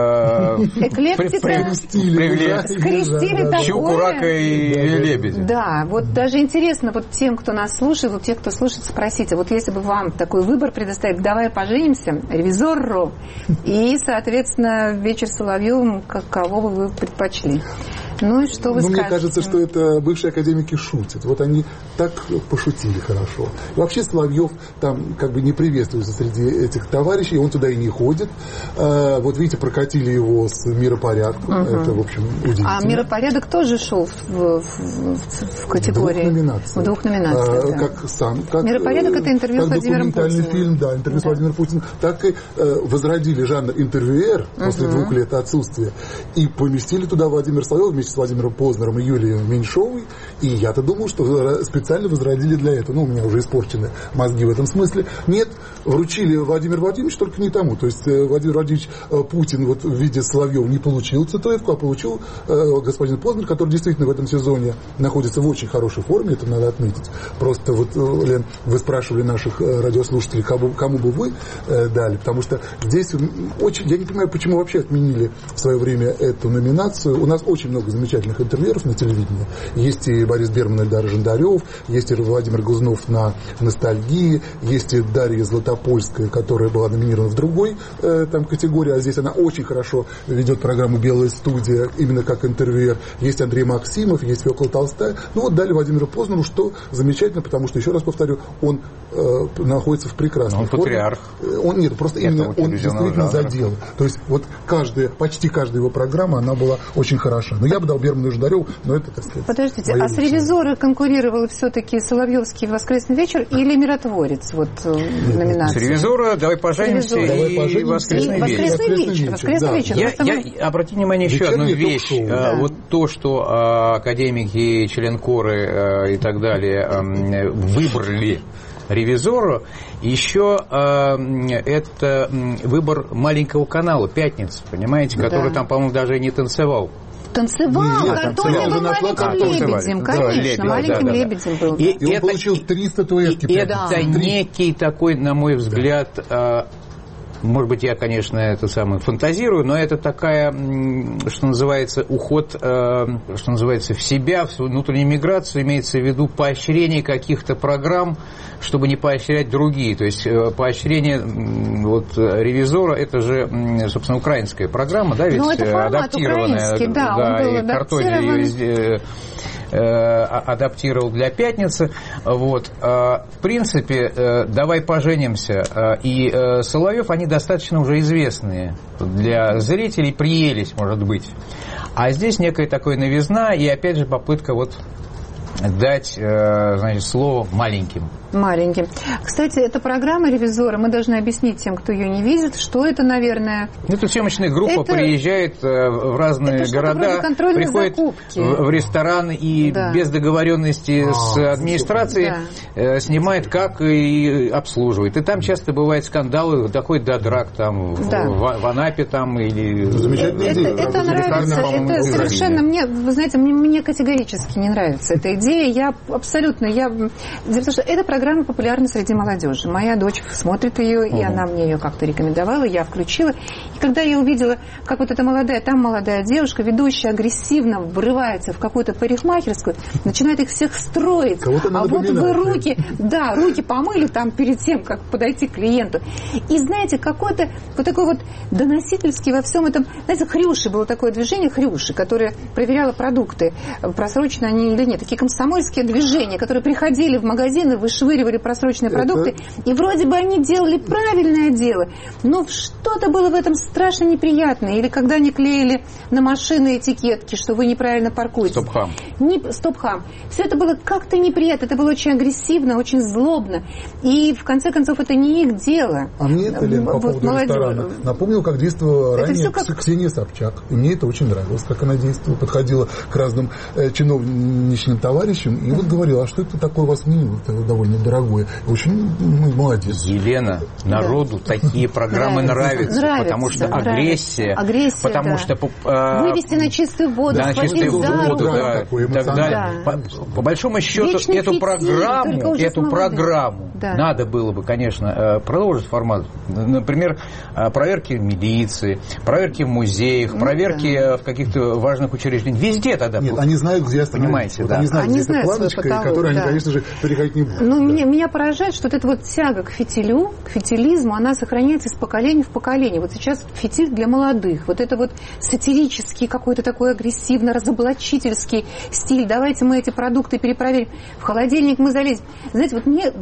Эклектика. Скрестили такое. Щуку, рака и лебедя. Да, вот даже интересно, вот тем, кто нас слушает, вот тех, кто слушает, спросите, вот если бы вам такой выбор предоставить, «Давай поженимся», «Ревизорро» и, соответственно, «Вечер с Соловьевым», кого бы вы предпочли? Ну и что вы ну, скажете? Мне кажется, что это бывшие академики шутят. Вот они так пошутили хорошо. И вообще Соловьев там как бы не приветствуется среди этих товарищей, он туда и не ходит. А, вот видите, прокатили его с миропорядком. Угу. Это, в общем, удивительно. А миропорядок тоже шел в, в, в, в категории... В двух номинациях. В двух номинациях, а, да. Как сам... Как, миропорядок – это интервью с Владимиром Путиным. Фильм, да, интервью да. с Владимиром Путиным. Так и э, возродили жанр интервьюер угу. после двух лет отсутствия и поместили туда Владимира Соловьева вместе вместе с Владимиром Познером и Юлией Меньшовой, и я-то думал, что специально возродили для этого. Ну, у меня уже испорчены мозги в этом смысле. Нет, вручили Владимир Владимирович, только не тому. То есть Владимир Владимирович Путин вот в виде Соловьева не получил статуэтку, а получил э, господин Познер, который действительно в этом сезоне находится в очень хорошей форме, это надо отметить. Просто вот, Лен, вы спрашивали наших радиослушателей, кому, кому бы вы э, дали, потому что здесь очень, я не понимаю, почему вообще отменили в свое время эту номинацию. У нас очень много замечательных интервьюеров на телевидении. Есть и Борис Берман, и Эльдар Жандарев, есть и Владимир Глазунов на «Ностальгии», есть и Дарья Златопольская, которая была номинирована в другой э, там, категории, а здесь она очень хорошо ведет программу «Белая студия», именно как интервьюер. Есть Андрей Максимов, есть Фёкла Толстая. Ну вот дали Владимиру Познеру, что замечательно, потому что, еще раз повторю, он э, находится в прекрасной он форме. Патриарх. Он нет, просто именно он действительно за дело. То есть вот каждая, почти каждая его программа, она была очень хороша. Но я бы дал Берману и Жандареву, но это, так сказать... Подождите, а с «Ревизоры» конкурировал все-таки Соловьевский «Воскресный вечер» или «Миротворец» вот номинация? С «Ревизора» «Давай поженимся» и «Воскресный вечер». «Воскресный вечер». «Воскресный вечер». Я, я, обрати внимание еще одну вещь. Да. Вот то, что а, академики, членкоры а, и так далее а, выбрали «Ревизору», еще а, это выбор маленького канала «Пятница», понимаете, который да. там, по-моему, даже не танцевал. Танцевал, Нет, который был маленьким лебедем, конечно, да, маленьким да, да, лебедем был. И, и он это, получил три статуэтки. И это да. некий такой, на мой взгляд, да. может быть, я, конечно, это самое фантазирую, но это такая, что называется, уход, что называется, в себя, в внутреннюю миграцию, имеется в виду поощрение каких-то программ, чтобы не поощрять другие. То есть поощрение вот «Ревизора» это же, собственно, украинская программа, да, ведь адаптированная, да, да, и Картони ее адаптировал для «Пятницы». Вот. В принципе, «Давай поженимся» и Соловьев, они достаточно уже известные для зрителей, приелись, может быть. А здесь некая такая новизна и, опять же, попытка вот дать, значит, слово маленьким. Маленьким. Кстати, эта программа «Ревизора», мы должны объяснить тем, кто ее не видит, что это, наверное... Это съемочная группа это... приезжает в разные это города, приходит закупки. в ресторан и да. без договоренности а, с администрацией да. снимает, как и обслуживает. И там часто бывают скандалы, доходит до драк там, да. в, в Анапе там или... Замечательно. Это, это, это нравится, это совершенно мне, вы знаете, мне, мне категорически не нравится эта идея. Я абсолютно, я... Потому что эта программа популярна среди молодежи. Моя дочь смотрит ее, и она мне ее как-то рекомендовала, я включила. И когда я увидела, как вот эта молодая, там молодая девушка, ведущая агрессивно врывается в какую-то парикмахерскую, начинает их всех строить. А вот вы руки, да, руки помыли там перед тем, как подойти к клиенту. И знаете, какой-то вот такой вот доносительский во всем этом, знаете, Хрюши, было такое движение Хрюши, которое проверяло продукты, просрочены они или нет. Такие комсомольские движения, которые приходили в магазины, вышвыривали просроченные это... продукты, и вроде бы они делали правильное дело, но что-то было в этом страшно неприятное. Или когда они клеили на машины этикетки, что вы неправильно паркуетесь. Стоп-хам. Не... Стоп-хам. Все это было как-то неприятно, это было очень агрессивно, очень злобно. И в конце концов это не их дело. А мне это, Лен, по вот поводу молодежь... ресторана напомнил, как действовала это ранее как... Ксения Собчак. И мне это очень нравилось, как она действовала, подходила к разным э, чиновничным товарищам и вот говорила, а что это такое у вас меню? Это довольно дорогое. Очень ну, молодец. Елена, народу да. такие программы нравятся, нравится, потому что нравится. агрессия, агрессия потому да. что... Э, Вывести на чистую воду, да, схватить чистую за воду, руку. да, и так далее. Да. По, по большому счету, Вечный эту фитиль, программу, эту программу да. надо было бы, конечно, продолжить формат. Например, проверки милиции, проверки в музеях, ну, проверки да. в каких-то важных учреждениях. Везде тогда... Нет, они знают, где остановиться. Вот да. Они знают, они где знают эта планочка, и которую да. они, конечно же, переходить не будут. Ну, да. меня, меня поражает, что вот эта вот тяга к фитилю, к фитилизму, она сохраняется из поколения в поколение. Вот сейчас фитиль для молодых. Вот это вот сатирический, какой-то такой агрессивно-разоблачительский стиль. Давайте мы эти продукты перепроверим. В холодильник мы залезем. Знаете, вот мне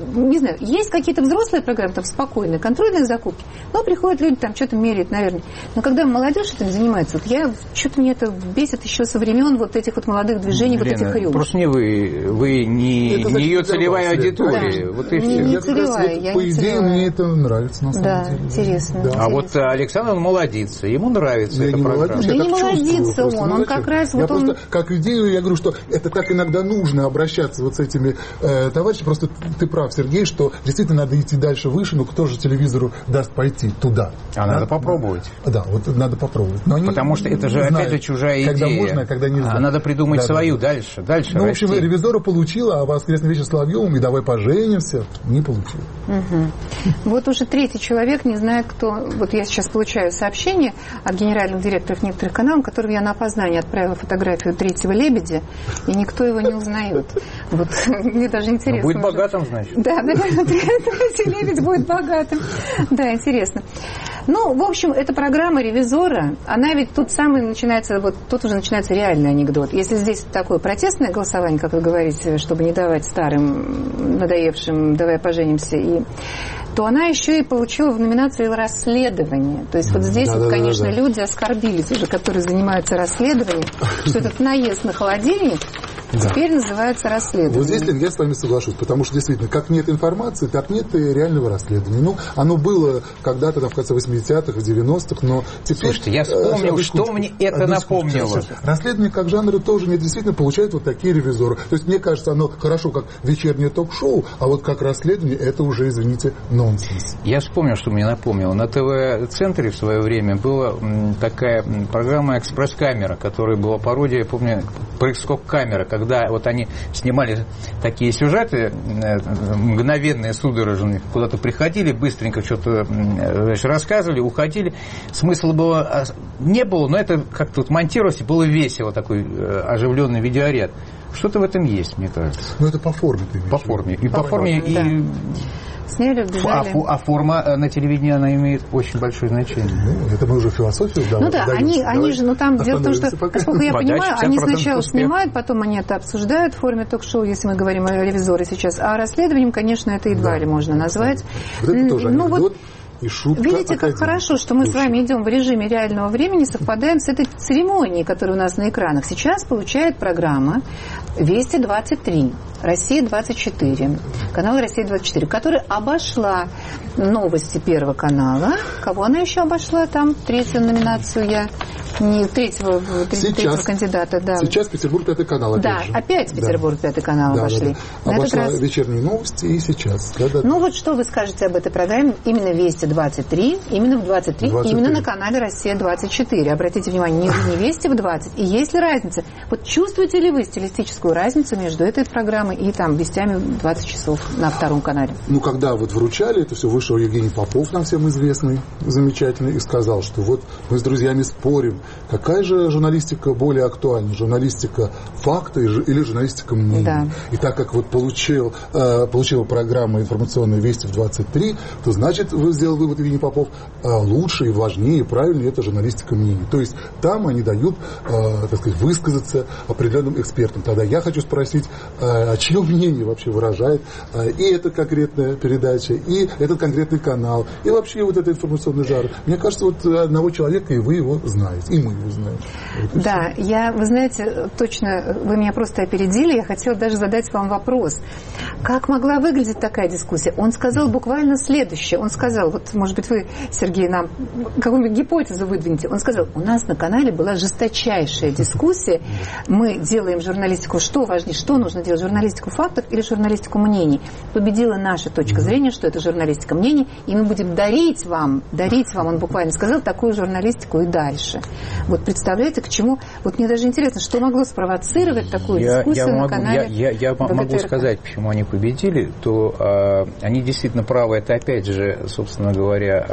не знаю, есть какие-то взрослые программы, там, спокойные, контрольные закупки, но приходят люди, там, что-то меряют, наверное. Но когда молодежь этим занимается, вот я, что-то мне это бесит еще со времен вот этих вот молодых движений, Лена, вот этих рюмок. Просто не вы, вы не, не ее целевая вас, аудитория. Да. Вот и не, все. Не я целевая, вот, я по не идее, целевая. мне это нравится, на самом да, деле. Интересно, да, интересно. А вот Александр, он молодится, ему нравится я эта не программа. молодец, Да я не так молодится чувствую, он, ну, он как раз... Я Вот он... просто, как идею, я говорю, что это так иногда нужно обращаться вот с этими э, товарищами. Просто ты прав, Сергей, что действительно надо идти дальше, выше, но кто же телевизору даст пойти туда? А да? надо попробовать. Да, вот надо попробовать. Но они Потому что это же, знают, опять же, чужая когда идея. Можно, а когда нельзя. А надо придумать да, свою да, да. дальше, дальше Ну, в общем, расти. ревизора получила, а воскресный вечер с Соловьевым и давай поженимся не получила. Угу. Вот уже третий человек не знает, кто... Вот я сейчас получаю сообщение от генеральных директоров некоторых каналов, которым я на опознание отправила фотографию третьего лебедя, и никто его не узнает. Вот мне даже интересно. Но будет уже. Богатым, значит. Да, наверное, третий лебедь будет богатым. Да, интересно. Ну, в общем, эта программа «Ревизора», она ведь тут самый начинается, вот тут уже начинается реальный анекдот. Если здесь такое протестное голосование, как вы говорите, чтобы не давать старым, надоевшим, давай поженимся, и то она еще и получила в номинации расследование. То есть вот здесь, да, вот, да, конечно, да, да. люди оскорбились уже, которые занимаются расследованием, что этот наезд на холодильник Да. теперь называется расследование. Вот здесь, Лен, я с вами соглашусь, потому что действительно, как нет информации, так нет и реального расследования. Ну, оно было когда-то там, в конце восьмидесятых, в девяностых, но теперь... Слушайте, я вспомнил, э, что мне это напомнило. Расследование как жанр тоже не действительно получает вот такие ревизоры. То есть, мне кажется, оно хорошо как вечернее ток-шоу, а вот как расследование, это уже, извините, нонсенс. Я вспомнил, что мне напомнило. На ТВ-центре в свое время была такая программа «Экспресс-камера», которая была пародия, я помню, «Прыг-скок-камера», когда вот они снимали такие сюжеты мгновенные, судорожные, куда-то приходили, быстренько что-то значит, рассказывали, уходили. Смысла было не было, но это как-то вот монтировалось, и было весело, такой оживленный видеоряд. Что-то в этом есть, мне кажется. Ну, это по форме ты имеешь. По форме. И по, по форме, форме, и... да. Сняли, а, а форма на телевидении, она имеет очень большое значение. Ну, это мы уже философию Ну да, они, они же, ну там дело в том, что, насколько я понимаю, они сначала успех. снимают, потом они это обсуждают в форме ток-шоу, если мы говорим о ревизоре сейчас. А расследованием, конечно, это едва да. ли можно назвать. Вот это тоже ну, анекдот. Вот, и шутка видите, как академии. хорошо, что мы с вами идем в режиме реального времени, совпадаем с этой церемонией, которая у нас на экранах. Сейчас получает программа Вести двадцать три, Россия двадцать четыре, канал Россия двадцать четыре, которая обошла новости Первого канала. Кого она еще обошла? Там третью номинацию я... Не, третьего, третьего сейчас, кандидата, да. Сейчас Петербург пятый канал, опять да, же. опять Петербург да. пятый канал да, обошли. Да, да. На Обошла этот раз... вечерние новости и сейчас. Да, да, ну да. вот что вы скажете об этой программе? Именно Вести двадцать три, именно в двадцать три, двадцать три. Именно на канале Россия двадцать четыре. Обратите внимание, не, не Вести в двадцать. И есть ли разница? Вот чувствуете ли вы стилистическую разницу между этой программой и там Вестями двадцать часов на втором канале? Ну, когда вот вручали, это все вышел Евгений Попов, нам всем известный, замечательный, и сказал, что вот мы с друзьями спорим, какая же журналистика более актуальна, журналистика факта или журналистика мнений. Да. И так как вот получил, э, получила программа информационная «Вести» в двадцать три, то значит, вы сделал вывод, Евгений Попов, э, лучше и важнее, и правильнее это журналистика мнений. То есть там они дают, э, так сказать, высказаться определенным экспертам. Тогда я хочу спросить, э, а чье мнение вообще выражает э, и эта конкретная передача, и этот конкретный канал, и вообще вот этот информационный жанр. Мне кажется, вот одного человека, и вы его знаете, и мы его знаем. Вот да, все. Я, вы знаете, точно, вы меня просто опередили, я хотела даже задать вам вопрос. Как могла выглядеть такая дискуссия? Он сказал буквально следующее. Он сказал, вот, может быть, вы, Сергей, нам какую-нибудь гипотезу выдвинете. Он сказал, у нас на канале была жесточайшая дискуссия. Мы делаем журналистику, что важнее, что нужно делать, журналистику фактов или журналистику мнений. Победила наша точка зрения, что это журналистика мнений, и мы будем дарить вам, дарить вам, он буквально сказал, такую журналистику и дальше. Вот представляете, к чему? Вот мне даже интересно, что могло спровоцировать такую я, дискуссию я на могу, канале Я, я, я могу сказать, почему они победили, то э, они действительно правы. Это опять же, собственно говоря,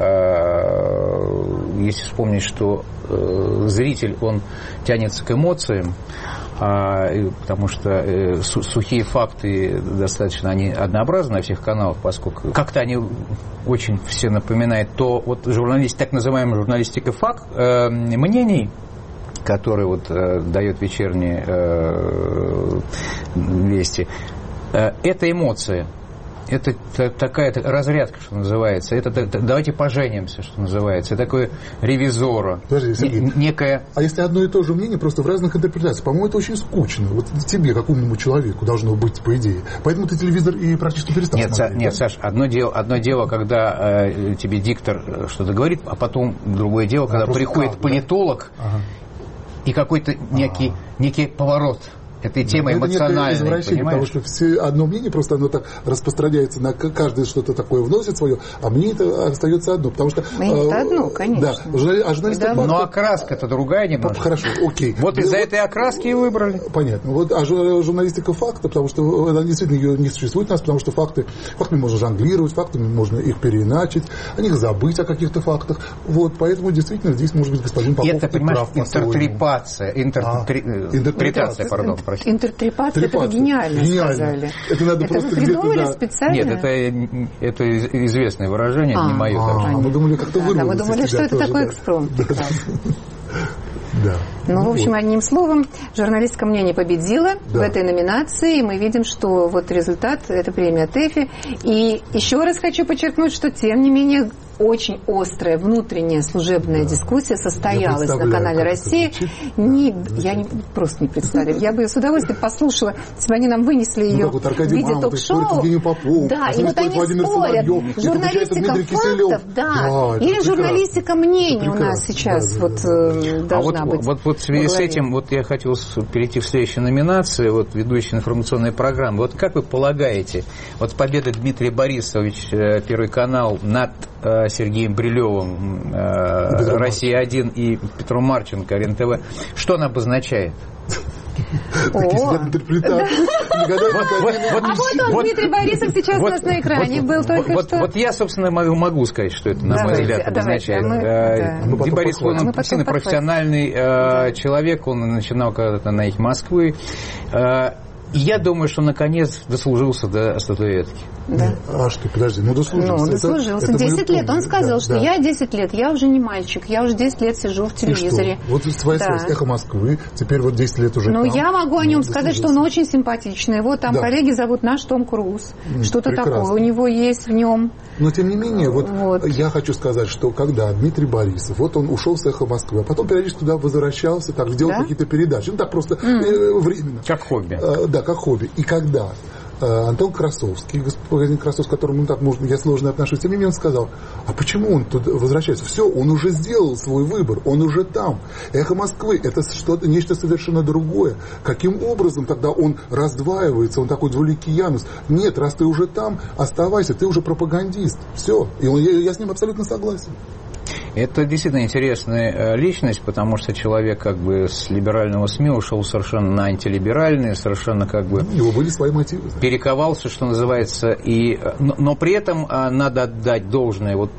э, если вспомнить, что э, зритель, он тянется к эмоциям, э, потому что э, сухие факты достаточно, они однообразны на всех каналах, поскольку как-то они очень все напоминают, то вот журналист, так называемая журналистика факт, э, мнений, который вот э, дает вечерние э, вести, э, это эмоция. Это такая разрядка, что называется. Это, это давайте поженимся, что называется. Это такое ревизора. Подожди, Сергей. Некое... А если одно и то же мнение, просто в разных интерпретациях? По-моему, это очень скучно. Вот тебе, как умному человеку, должно быть, по идее. Поэтому ты телевизор и практически перестал нет, смотреть. Са, нет, да? Саш, одно дело, одно дело, когда э, тебе диктор что-то говорит, а потом другое дело, когда а приходит как, политолог да? ага. и какой-то некий, ага. некий поворот этой темы но эмоциональной, это извращение, потому что все, одно мнение просто оно так распространяется, на каждое что-то такое вносит свое, а мне это остается одно, потому что... Мнение-то э, одно, конечно. Да, а журналисты... Да. Но окраска-то другая немножко. Хорошо, окей. Вот из-за вот, этой окраски и выбрали. Понятно. Вот, а журналистика факта, потому что она действительно ее не существует у нас, потому что факты, фактами можно жонглировать, фактами можно их переиначить, о них забыть, о каких-то фактах. Вот, поэтому действительно здесь, может быть, господин Попов это, понимаешь, прав. Интертрепация, интерпретация, пардон. Интертрепация, это вы гениально, гениально сказали. Это надо это просто вы придумали где-то, да. специально? Нет, это, это известное выражение, а, это не мое. А, а мы думали, как-то вырвалось. Да, мы думали, что это тоже, такой да. экспромт. Да. Да. Ну, в общем, вот. Одним словом, журналистское мнение победило да. в этой номинации, и мы видим, что вот результат – это премия ТЭФИ. И еще раз хочу подчеркнуть, что, тем не менее, очень острая внутренняя служебная да. дискуссия состоялась на канале «Россия». Не, я не, просто не представляю. Я бы с удовольствием послушала, если бы они нам вынесли ее ну, вот в виде ток-шоу. Да, и вот они Владимир спорят. Соловьев, журналистика фактов, да. да или журналистика мнений у нас сейчас да, вот да, да. должна а быть. Вот, вот, вот в связи с этим вот я хотел перейти в следующую номинацию, вот ведущая информационной программы. Вот как вы полагаете, вот победа Дмитрия Борисовича, Первый канал, над Сергеем Брилевым, Россия-один и Петром Марченко, РЕН-ТВ, что она обозначает? Такие сидят интерпретации. А вот он, Дмитрий Борисов, сейчас у нас на экране был только что. Вот я, собственно, могу сказать, что это, на мой взгляд, обозначает. Дмитрий Борисов, он действительно профессиональный человек, он начинал когда-то на «Эхе Москвы». И я думаю, что наконец дослужился до статуэтки. Да. А что, подожди, ну дослужился. Ну, дослужился. Это, это десять лет. Он сказал, да, что да. я десять лет, я уже не мальчик, я уже десять лет сижу в телевизоре. Вот твоя да. связь «Эхо Москвы», теперь вот десять лет уже. Ну, там. я могу о нем сказать, что он очень симпатичный. Вот там да. коллеги зовут наш Том Круз. Mm, Что-то прекрасно. Такое у него есть в нем. Но, тем не менее, вот, вот я хочу сказать, что когда Дмитрий Борисов, вот он ушел с «Эхо Москвы», а потом периодически туда возвращался, так, делал да? какие-то передачи. Ну, так просто mm. э, временно. Как хобби. А, да, как хобби. И когда Антон Красовский, господин Красовский, к которому так можно, я сложно отношусь, тем не менее он сказал, а почему он туда возвращается? Все, он уже сделал свой выбор, он уже там. «Эхо Москвы» — это что-то, нечто совершенно другое. Каким образом тогда он раздваивается, он такой двуликий Янус? Нет, раз ты уже там, оставайся, ты уже пропагандист. Все. И он, я, я с ним абсолютно согласен. Это действительно интересная личность, потому что человек как бы с либерального СМИ ушел совершенно на антилиберальные, совершенно как бы... У него были свои мотивы. Перековался, что называется. И, но, но при этом надо отдать должное, вот,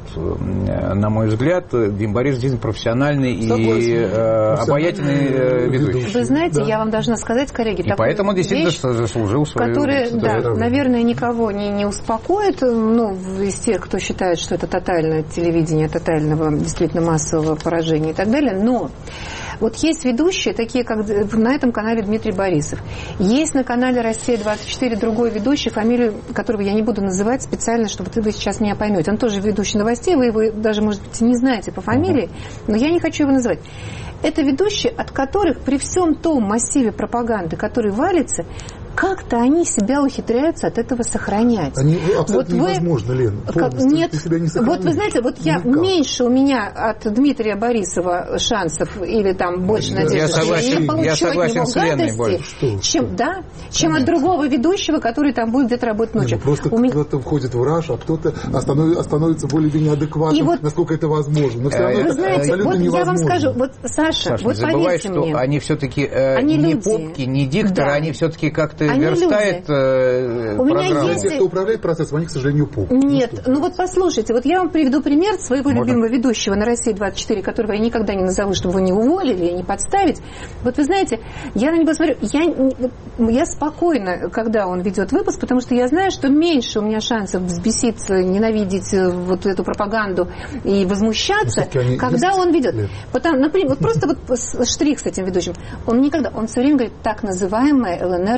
на мой взгляд, Дим Борис действительно профессиональный Согласен. И э, обаятельный ведущий. Вы знаете, да. я вам должна сказать, коллеги, и поэтому действительно заслужил свою... Который, да, наверное, никого не, не успокоит, ну, из тех, кто считает, что это тотальное телевидение, тотального действительно массового поражения и так далее, но вот есть ведущие, такие как на этом канале Дмитрий Борисов. Есть на канале «Россия-двадцать четыре» другой ведущий, фамилию которого я не буду называть специально, чтобы вы сейчас меня поймете. Он тоже ведущий новостей, вы его даже, может быть, не знаете по фамилии, но я не хочу его называть. Это ведущие, от которых при всем том массиве пропаганды, который валится, как-то они себя ухитряются от этого сохранять. Они абсолютно вот невозможно, вы, Лен. Как, нет, ты себя не сохранишь. Вот вы знаете, вот я Никак. Меньше у меня от Дмитрия Борисова шансов или там больше я надежды, согласен, что я получу я согласен от него гадости, что, чем, что? Да, чем от другого ведущего, который там будет где-то работать ночью. Не, ну просто у кто-то меня... входит в раж, а кто-то остановится, остановится более-менее адекватным, вот, насколько это возможно. Но все равно вы это знаете, абсолютно вот невозможно. Я вам скажу, вот, Саша, Саша вот не забывай, поверьте что мне, они все-таки э, они не люди. попки, не дикторы, да. Они все-таки как-то они верстают э, у программу. Меня есть... Те, кто управляет процессом, они, к сожалению, попки. Нет, ну, ну вот послушайте, вот я вам приведу пример своего Можно? любимого ведущего на «Россия-двадцать четыре», которого я никогда не назову, чтобы его не уволили и не подставить. Вот вы знаете, я на него смотрю, я, я спокойна, когда он ведет выпуск, потому что я знаю, что меньше у меня шансов взбеситься, ненавидеть вот эту пропаганду и возмущаться, когда он ведет. Потому, например, вот просто вот штрих с этим ведущим. Он никогда, он все время говорит так называемая ЛНР и ДНР.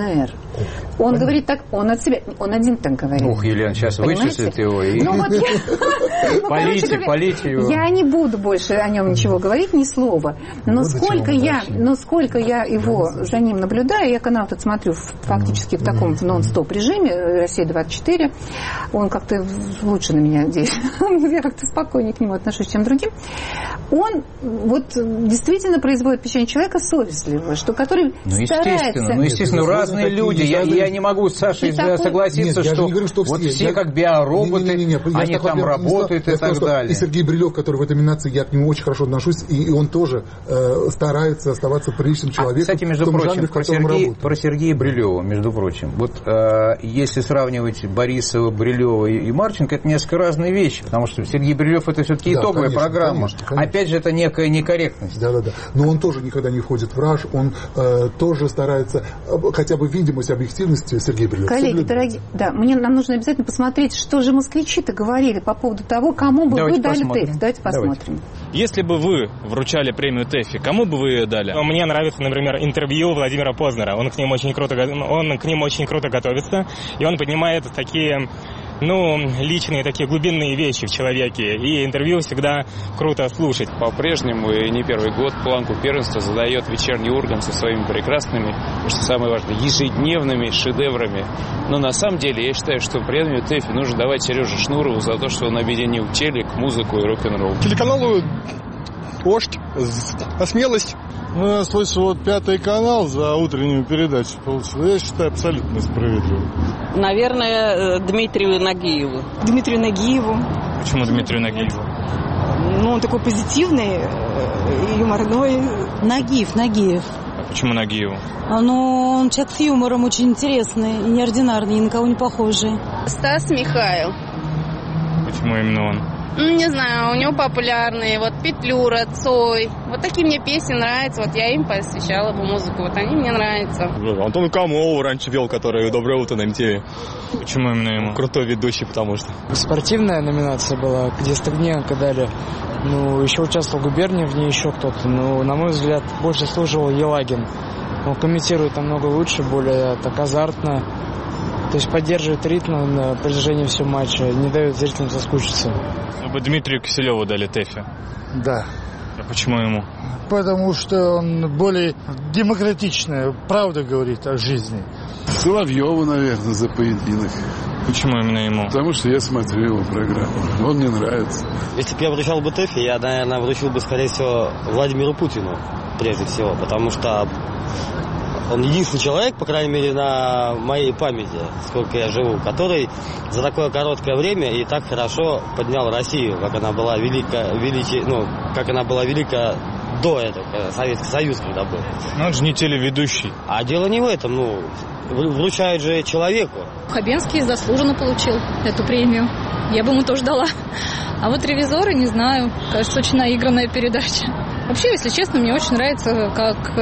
мэр. Он Понятно. говорит так, он от себя, он один так говорит. Ух, Елена, сейчас вычислит его и... Ну вот я... Полите, полите его. Я не буду больше о нем ничего говорить, ни слова. Но сколько я, но сколько я его за ним наблюдаю, я канал тут смотрю фактически в таком нон-стоп режиме, Россия двадцать четыре, он как-то лучше на меня действует, я как-то спокойнее к нему отношусь, чем другим. Он вот действительно производит впечатление человека совестливого, что который ну, старается... Ну, естественно, разные люди. Я, я не могу с Сашей согласиться, нет, что, говорю, что вот все, я... как биороботы, не, не, не, не, не. они там работают и так далее. И Сергей Брилев, который в этой номинации, я к нему очень хорошо отношусь, и, и он тоже э, старается оставаться приличным человеком. А, кстати, между в том прочим, жанре, в про, Сергей, про Сергея Брилева, между прочим, вот э, если сравнивать Борисова, Брилева и, и Марченко, это несколько разные вещи, потому что Сергей Брилев это все-таки да, итоговая конечно, программа. Конечно, конечно. Опять же, это некая некорректность. Да, да, да. Но он тоже никогда не входит в раж, он э, тоже старается, э, хотя бы видимость объективности Сергея Брилева. Коллеги, дорогие, да, мне нам нужно обязательно посмотреть, что же москвичи-то говорили по поводу того, кому бы Давайте вы дали ТЭФИ. Давайте посмотрим. Давайте. Если бы вы вручали премию ТЭФИ, кому бы вы ее дали? Мне нравится, например, интервью Владимира Познера. Он к ним очень круто, он к ним очень круто готовится, и он поднимает такие... ну, личные такие глубинные вещи в человеке, и интервью всегда круто слушать. По-прежнему, и не первый год, планку первенства задает «Вечерний Ургант» со своими прекрасными, и, что самое важное, ежедневными шедеврами. Но на самом деле я считаю, что премию ТЭФИ нужно давать Сереже Шнурову за то, что он объединил телек, музыку и рок-н-ролл. Телеканалу «Дождь» за смелость. Ну, я слышу, вот Пятый канал за утреннюю передачу получил. Я считаю, абсолютно справедливо. Наверное, Дмитрию Нагиеву. Дмитрию Нагиеву. Почему Дмитрию Нагиеву? Ну, он такой позитивный, юморной. Нагиев, Нагиев. А почему Нагиеву? Ну, он человек с юмором очень интересный, неординарный, ни на кого не похожий. Стас Михайлов. Почему именно он? Ну, не знаю, у него популярные, вот Петлюра, Цой. Вот такие мне песни нравятся, вот я им посвящала бы музыку, вот они мне нравятся. Антон Камолов раньше вел, который «Доброе утро» на эм ти ви. Почему именно ему? Крутой ведущий, потому что. Спортивная номинация была, где Стагненко дали. Ну, еще участвовал Губерниев, в ней еще кто-то. Ну, на мой взгляд, больше служил Елагин. Он комментирует намного лучше, более так азартно. То есть поддерживает ритм на протяжении всего матча, не дает зрителям соскучиться. Вы бы Дмитрию Киселеву дали ТЭФИ? Да. А почему ему? Потому что он более демократичный, правда говорит о жизни. Соловьеву, наверное, за поединок. Почему именно ему? Потому что я смотрю его программу. Он мне нравится. Если бы я вручал бы ТЭФИ, я, наверное, вручил бы, скорее всего, Владимиру Путину, прежде всего. Потому что он единственный человек, по крайней мере, на моей памяти, сколько я живу, который за такое короткое время и так хорошо поднял Россию, как она была велика, величи, ну, как она была велика до этого, Советский Союз, когда был. Но он же не телеведущий. А дело не в этом, ну, вручают же человеку. Хабенский заслуженно получил эту премию. Я бы ему тоже дала. А вот «Ревизоры», не знаю, кажется, очень наигранная передача. Вообще, если честно, мне очень нравится, как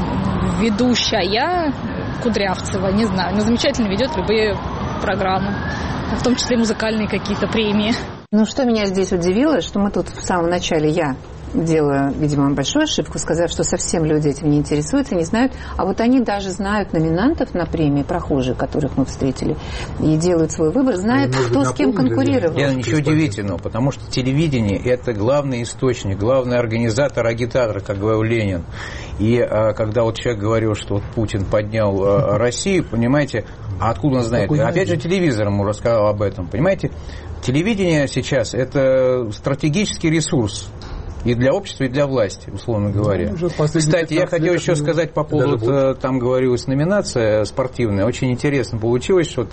ведущая Кудрявцева, не знаю, она замечательно ведет любые программы, в том числе музыкальные какие-то премии. Ну, что меня здесь удивило, что мы тут в самом начале, я делаю, видимо, большую ошибку, сказав, что совсем люди этим не интересуются, не знают, а вот они даже знают номинантов на премии, прохожих, которых мы встретили, и делают свой выбор, знают, ну, кто с кем конкурировал. Лена, ничего удивительного, потому что телевидение – это главный источник, главный организатор, агитатор, как говорил Ленин. И а, когда вот человек говорил, что вот Путин поднял а, Россию, понимаете, а откуда он знает? Опять же, телевизор ему рассказал об этом, понимаете? Телевидение сейчас – это стратегический ресурс. И для общества, и для власти, условно говоря. Ну, кстати, я хотел еще сказать по поводу, вот, там говорилась номинация спортивная, очень интересно получилось, что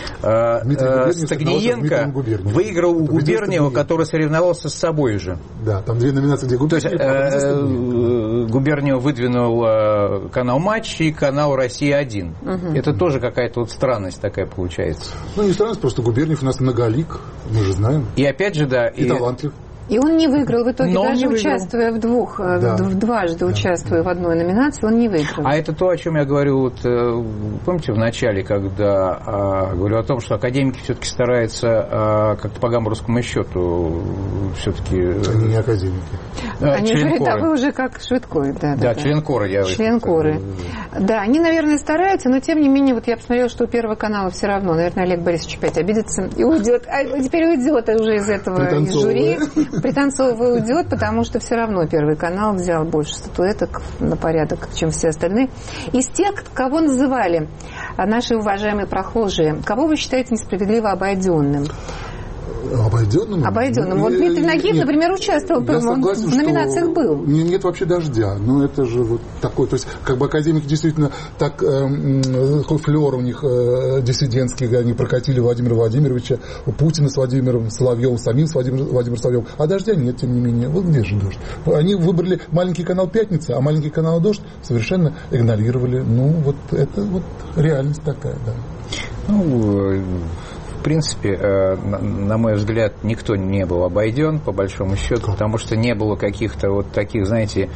э, Стагниенко выиграл у Губерниева, который соревновался с собой же. Да, там две номинации, где Губерниев. То есть э, Губерниев выдвинул канал «Матч» и канал «Россия один». Угу. Это тоже какая-то вот странность такая получается. Ну, не странность, просто Губерниев у нас многолик, мы же знаем. И опять же, да. И, и талантлив. И он не выиграл в итоге, Но даже участвуя в двух, да. в дважды да. участвуя в одной номинации, он не выиграл. А это то, о чем я говорю, вот, помните, в начале, когда а, говорю о том, что академики все-таки стараются а, как-то по гамбургскому счету все-таки... Они не академики. Они говорят, а вы уже как Швидкой. Да, да, да, да. член кора. Я член коры. Да, они, наверное, стараются, но тем не менее, вот я посмотрела, что у Первого канала все равно, наверное, Олег Борисович опять обидится и уйдет. А теперь уйдет уже из этого из жюри. Пританцовывая уйдет, потому что все равно Первый канал взял больше статуэток на порядок, чем все остальные. Из тех, кого называли наши уважаемые прохожие, кого вы считаете несправедливо обойденным? Обойденным? Обойденным. Вот Дмитрий Нагиев, например, участвовал, он в номинациях был. Нет вообще дождя. Ну, это же вот такой, то есть, как бы академики действительно так, э, флёр у них э, диссидентский, они прокатили Владимира Владимировича, Путина с Владимиром Соловьевым, самим с Владимиром, Владимиром Соловьевым. А дождя нет, тем не менее. Вот где же дождь? Они выбрали маленький канал «Пятница», а маленький канал «Дождь» совершенно игнорировали. Ну, вот это вот реальность такая, да. Ну, в принципе, на мой взгляд, никто не был обойден, по большому счету, потому что не было каких-то вот таких, знаете,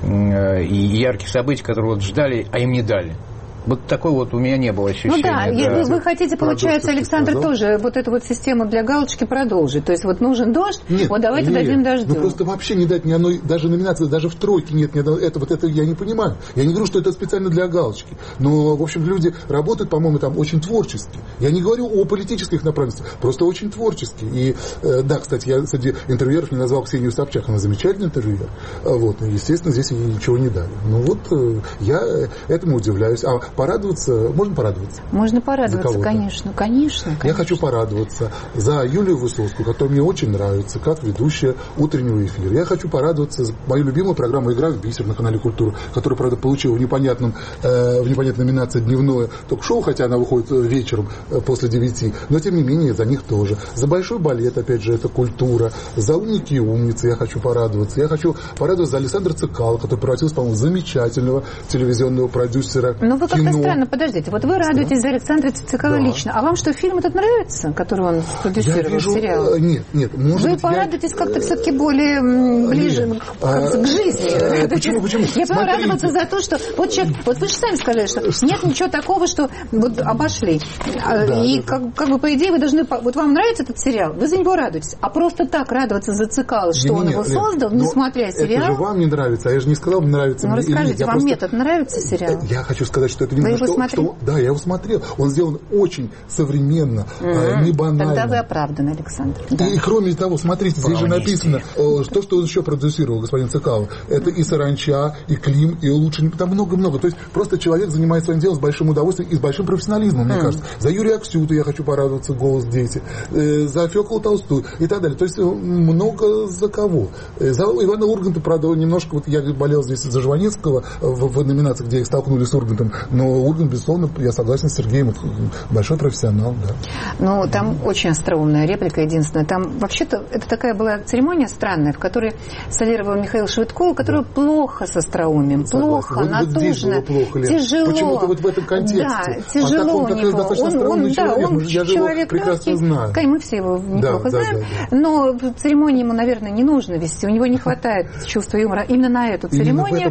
ярких событий, которые вот ждали, а им не дали. Вот такой вот у меня не было ощущения. Ну да, да. Вы, вы хотите, получается, Александр, тоже вот эту вот систему для галочки продолжить. То есть вот нужен дождь, нет, вот давайте нет, дадим дождю. Ну просто вообще не дать ни одной, даже номинации, даже в тройке нет ни одного. Это, вот это я не понимаю. Я не говорю, что это специально для галочки. Но, в общем, люди работают, по-моему, там очень творчески. Я не говорю о политических направленностях, просто очень творчески. И э, да, кстати, я среди интервьюеров не назвал Ксению Собчак, она замечательный интервьюер. Вот, естественно, здесь ей ничего не дали. Ну вот, э, я этому удивляюсь. А порадоваться, можно порадоваться? Можно порадоваться, конечно, конечно, конечно. Я хочу порадоваться за Юлию Высоцкую, которая мне очень нравится, как ведущая утреннего эфира. Я хочу порадоваться за мою любимую программу «Игра в бисер» на канале «Культура», которая, правда, получила в, непонятном, э, в непонятной номинации дневное ток-шоу, хотя она выходит вечером э, после девяти, но, тем не менее, за них тоже. За большой балет, опять же, это «Культура», за «Умники и умницы» я хочу порадоваться. Я хочу порадоваться за Александра Цикало, который превратился, по-моему, в замечательного телевизионного продюсера кино. Ну, вы как-то странно, подождите, вот вы радуетесь за Александра Цикало да. лично, а вам что, фильм этот нравится, который он продюсировал, вижу, сериал? Нет, нет, может Вы быть, порадуетесь я... как-то все-таки более ближе нет, к, а, к жизни. А, почему, почему? Я буду радоваться за то, что вот человек, вот вы же сами сказали, что нет ничего такого, что вот обошли. Да, и да, как, да. как бы по идее вы должны, вот вам нравится этот сериал, вы за него радуетесь, а просто так радоваться за Цикало, что не, он не, его Лен, создал, не смотря сериал. Это же вам не нравится, а я же не сказал, нравится ну, мне. Расскажите, вам просто... метод нравится сериал? Я хочу сказать, что это не вы его что, что, да, я его смотрел. Он сделан очень современно, mm-hmm. не банально. Тогда вы оправданы, Александр. И, да. и кроме того, смотрите, здесь же написано, то, что он еще продюсировал, господин Цикало. Это и «Саранча», и «Клим», и «Улучшение». Там много-много. То есть просто человек занимается своим делом с большим удовольствием и с большим профессионализмом, mm-hmm. мне кажется. За Юрия Аксюту я хочу порадоваться, «Голос дети». За Фёклу Толстую и так далее. То есть много за кого. За Ивана Урганта, правда, немножко, вот я болел здесь за Жванецкого в, в номинации, где их столкнули с Ургантом, но Ургант, безусловно, я согласен с Сергеем, большой профессионал, да. Ну, там очень остроумная реплика, единственная. Там, вообще-то, это такая была церемония странная, в которой солировал Михаил Швидков, который да. плохо с остроумием, согласен. плохо, вот, натужно, вот плохо, тяжело. Почему-то вот в этом контексте. Да, тяжело а так, он, у него. Он, он, да, человек, он я человек легкий, знаю. Мы все его неплохо да, знаем, да, да, да. но церемонии ему, наверное, не нужно вести. У него не хватает чувства юмора именно на эту церемонию.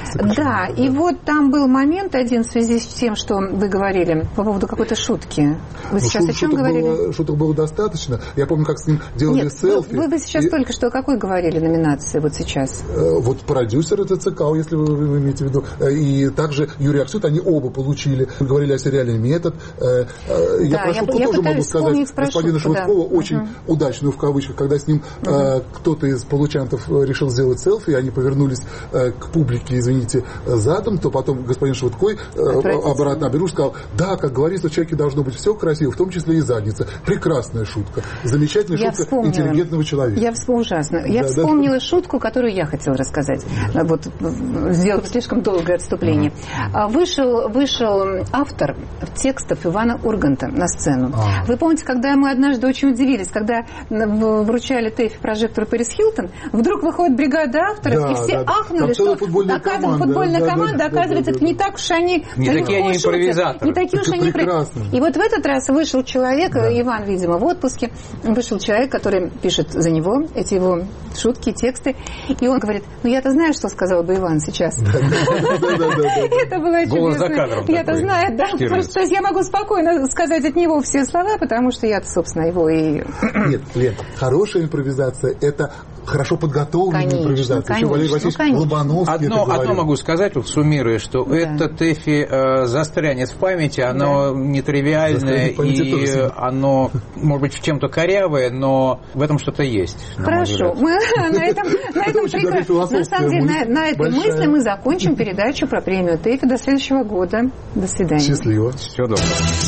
Да, и вот там был момент один в связи с тем, что вы говорили по поводу какой-то шутки. Вы сейчас Шут, о чем шуток говорили? Было, шуток было достаточно. Я помню, как с ним делали Нет, селфи. Вы, вы сейчас и... только что о какой говорили номинации вот сейчас? Вот продюсер это Цикало, если вы, вы имеете в виду. И также Юрий Аксют, они оба получили. Мы говорили о сериале «Метод». Я да, про шутку я, тоже я могу сказать. Господина шутку, Швыдкова да. очень uh-huh. удачную в кавычках, когда с ним uh-huh. кто-то из получантов решил сделать селфи, и они повернулись к публике, извините, задом, то потом господин Швыдкой обратно обернул и сказал, да, как говорится, у человека должно быть все красиво, в том числе и задница. Прекрасная шутка. Замечательная я шутка вспомнила. Интеллигентного человека. Я вспомнила ужасно. Я да, вспомнила да. шутку, которую я хотела рассказать. Вот, сделав слишком долгое отступление. Uh-huh. Вышел, вышел автор текстов Ивана Урганта на сцену. Uh-huh. Вы помните, когда мы однажды очень удивились, когда вручали ТЭФИ прожектору Пэрис Хилтон, вдруг выходит бригада авторов, да, и все да, ахнули, что футбольная оказывается, команда, футбольная да, команда, да, оказывается, да, да, да, не так уж они Не такие они импровизаторы. Не такие уж они прекрасные. И вот в этот раз вышел человек, Иван, видимо, в отпуске, вышел человек, который пишет за него эти его шутки, тексты, и он говорит, ну я-то знаю, что сказал бы Иван сейчас. Это было чудесно. Я-то знаю, да. То есть я могу спокойно сказать от него все слова, потому что я-то, собственно, его и... Нет, Лен, хорошая импровизация – это хорошо подготовленная конечно, импровизация. Конечно, Еще Валерий Васильевич ну, Лобановский одно, одно могу сказать, вот суммируя, что да. это ТЭФИ э, застрянет в памяти, оно да. нетривиальное, и оно, может быть, чем-то корявое, но в этом что-то есть. Хорошо, мы на этом, на этом прекрасно. На самом деле, на, на этой мысли мы закончим передачу про премию ТЭФИ. До следующего года. До свидания. Счастливо. Всего доброго.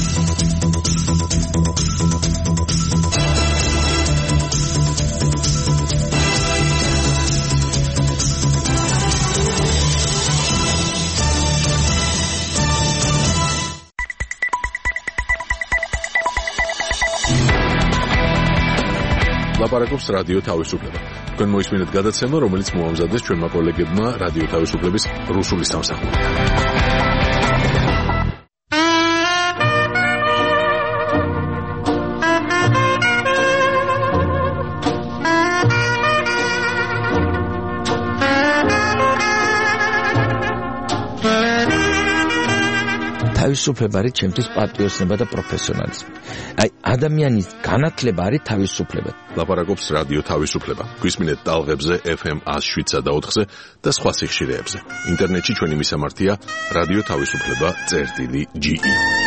ლაპარაკობს რადიო თავისუფლება. თქვენ მოისმინეთ გადაცემა, რომელიც მოამზადეს ჩვენმა კოლეგებმა რადიო თავისუფლების რუსული სამსახურიდან. თავისუფლება არის ჩემთვის პატრიოტიზმი და პროფესიონალიზმი. აი, ადამიანის განათლება არის თავისუფლება. ლაპარაკობს რადიო თავისუფლება. გვისმინეთ ტალღებზე ეფ ემ one oh seven და ოთხზე და სხვა სიხშირეებზე. ინტერნეტში ჩვენი მისამართია რადიო თავისუფლება წერტილი ჯი ი.